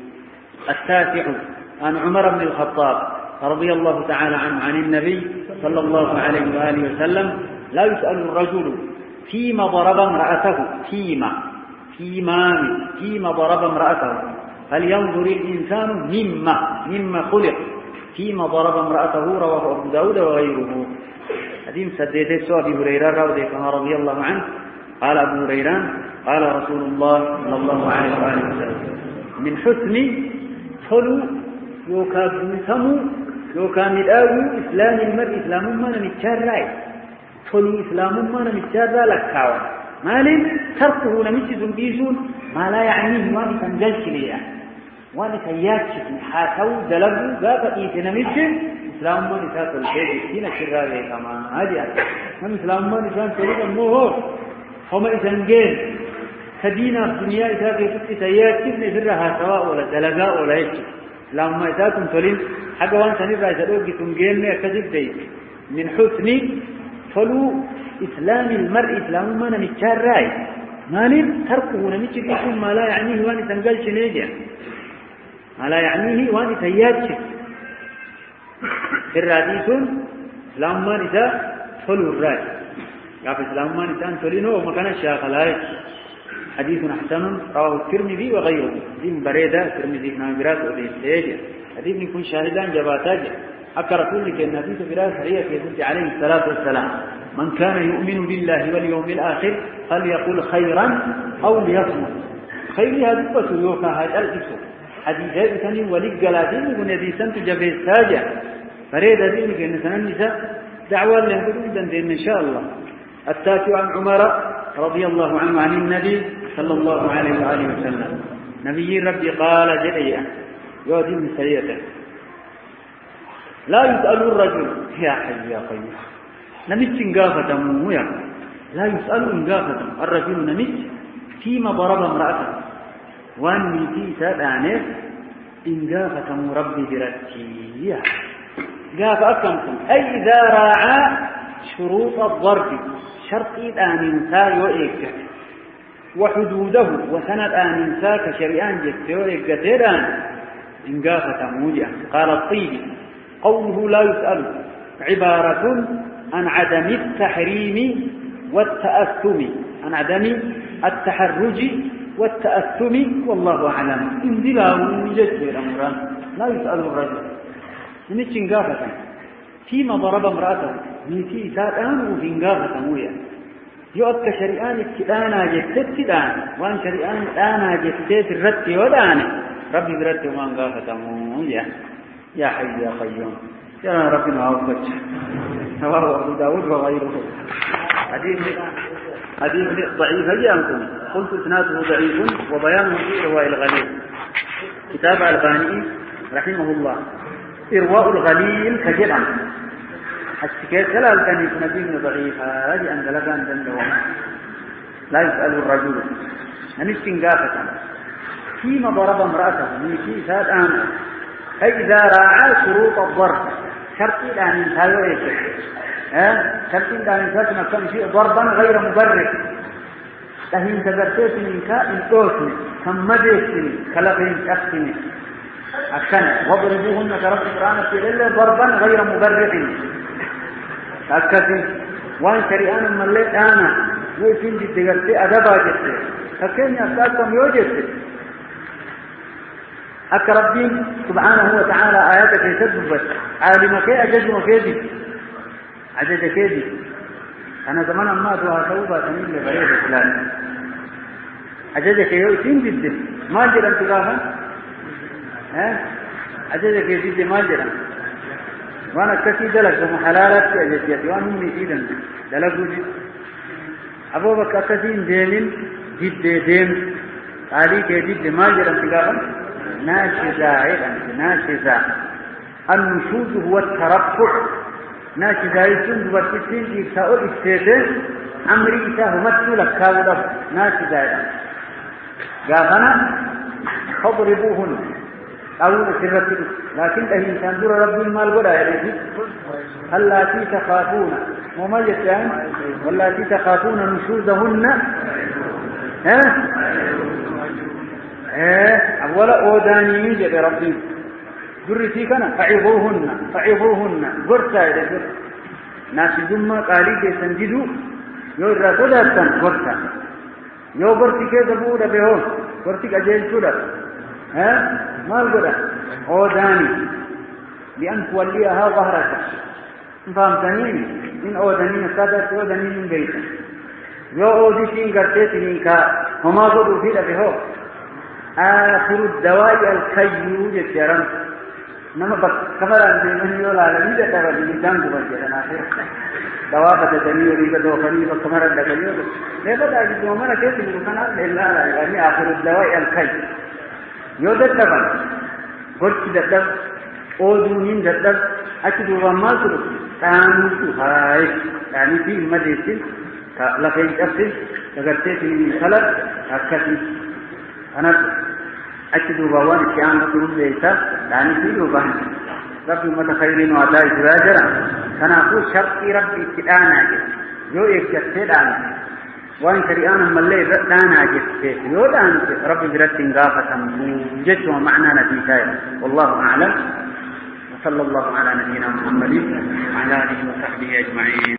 التاسع عن عمر بن الخطاب رضي الله تعالى عنه عن النبي صلى الله عليه وآله وسلم لا يسأل الرجل فيما ضرب امرأته فيما ضرب امرأته فلينظر الإنسان مما خلق فيما ضرب امرأته رواه أبو داود وغيره حديث سديته أبي هريرة رضي الله عنه قال أبو هريرة قال رسول الله صلى الله عليه وآله وسلم من حسن فلو يوكا بوسمو يوكا مداوي إسلام المرء إسلام ما نمتشار راي فلو إسلام ما نمتشار لكاوا مالين تركه نمتشزن بيزون ما لا يعنيه واني تنجلش ليه واني تياتشك حاتو دلبو ذاك إيتي نمتشن إسلام ما نتاكل الشيء دينا شراري كما هذه من إسلام ما نتاكل تريد الموهور هم إسنجين كدينا في الدنيا إذا كنت تياتشك نفرها سواء ولا دلقاء ولا يتشك لما إذاكم تولين حقا وانسا نفع يسألوك تنجيلني أكذب ديك من حسن فلو إسلام المرء إسلام ما نمتشار راي مالين تركه نمتشك يكون ما لا يعنيه واني تنقلش نيجا ما لا يعنيه واني تياتشك الراديسون إسلام ما نساء فلو الراي قاف إسلام ما نساء تولين هو مكان الشاق لايك حديث حسن رواه الترمذي وغيره دين بريدة الترمذي ناقرات وديسيج حديث يكون شاهدان جباتاج أكر كل النبي في راس هي في عليه الصلاة والسلام من كان يؤمن بالله واليوم الآخر فليقل خيرا أو ليصمت خير هذا بس يوكا هذا الاسم حديث ثاني ولي قلادين ونبي سنت جبيت ساجع فريدة دين كأن النساء دعوة لهم إن شاء الله. التاسع عن عمر رضي الله عنه عن النبي صلى الله عليه وآله وسلم نبي ربي قال جديا يؤدي من سيئته لا يسأل الرجل يا حي يا قيوم نمت انقافة مويا لا يسأل انقافة الرجل نمت فيما ضرب امرأته وان ميتي سادانه انقافة مربي برتية قاف أكمكم أي إذا راعى شروط الضرب شرط أن ينسى يؤيك وحدوده وسند أن ينسى كشريان جت يؤيك تيران انقافة موجة. قال الطيبي قوله لا يسأل عبارة عن عدم التحريم والتأثم عن عدم التحرج والتأثم والله أعلم. انزلاه يجد الأمر لا يسأل الرجل نمت انقافة فيما ضرب امرأته ميتي سادان وفي انقافة مويا يؤك شريان اتدانا جتت تدان وان شريان اتدانا جتت الرد ودان ربي برد وما انقافة مويا يا حي يا قيوم يا ربنا أوفج رواه أبو داود وغيره. حديث ضعيف أيامكم قلت إسناده ضعيف وبيانه في إرواء الغليل كتاب الباني رحمه الله. إرواء الغليل كجدًا حسكيت لا الكني نبي ضعيف هذه أن لغان دندوما لا يسأل الرجل أن استنقافة فيما ضرب امرأته ميكي ساد آمن فإذا راعى شروط الضرب شرطي لا ننسى يؤيك شرطي لا ننسى نفسه شيء ضربا غير مبرر تهين تبرتيت منك إنتوسني كمديسني كلقين شخصني أكن واضربوهن كرب القرآن في إلا ضربا غير مبرر أكثر وان شريان من ليت أنا ويسين دي تغطي أدبا جدت أكن يأساسهم يوجد أكربين سبحانه وتعالى آياتك يسببت عالمك أجد وكيدي عجد كيدي أنا زمان ما أدوها سوبا تنين لغير الإسلام عجد كيدي جدا ما جرى انتقافا عجزك يزيد ماجرا وانا كثي دلق ومحلالات أجزيتي وانا مني سيدا دلق وجد أبو بك كثين ديمين جد ديم عليك يجد ماجرا انتقافا ناشزا النشوز هو الترفع ناشزا يسند وستين إكساء الإكسيتين أمري إكساه مثلك كاودف ناشزا قافنا فاضربوهن أو سرتي لكن أهين تنظر رب المال ولا يريد اللاتي تخافون وما يتعين واللاتي تخافون نشوزهن أولا أوداني جد ربي قرتي كان فعظوهن قرتا إذا قرت ناس جمع قالي كيسنجدوا يو رسولة قرتا يو قرتي كيسا بودا بهون قرتي أجيل سودا ما القدر أوداني بأن توليها ظهرك فهمتني من أوداني نستطيع أوداني من بيتا يو أوديشين قرتي منك وما قدوا فيه بهون آخر الدواء الكيو جتيران نما بس كمران من يولا لم يدتر بالجنب بالجنان آخر دواء بدتني وريبة دوخني بكمران دكني لذا أجد ومنا كيف يمكن إلا يعني آخر الدواء الكي يودتر قلت دتر أودونين دتر أكيد وما سر كانوا هاي يعني في مدرسة لكن أصل تقدرت من خلق هكذا أنا أكيد وبوان كيان مسؤول ليس يعني في وبان ربي متخيرين وعطاء جراجرا كان أقول شرطي ربي كتانا جد يو إكتر دانا وان شريانا ملي دانا جد يو دانا ربي جرد غافة جد ومعنى نتيجة والله أعلم وصلى الله على نبينا محمد وعلى آله وصحبه أجمعين.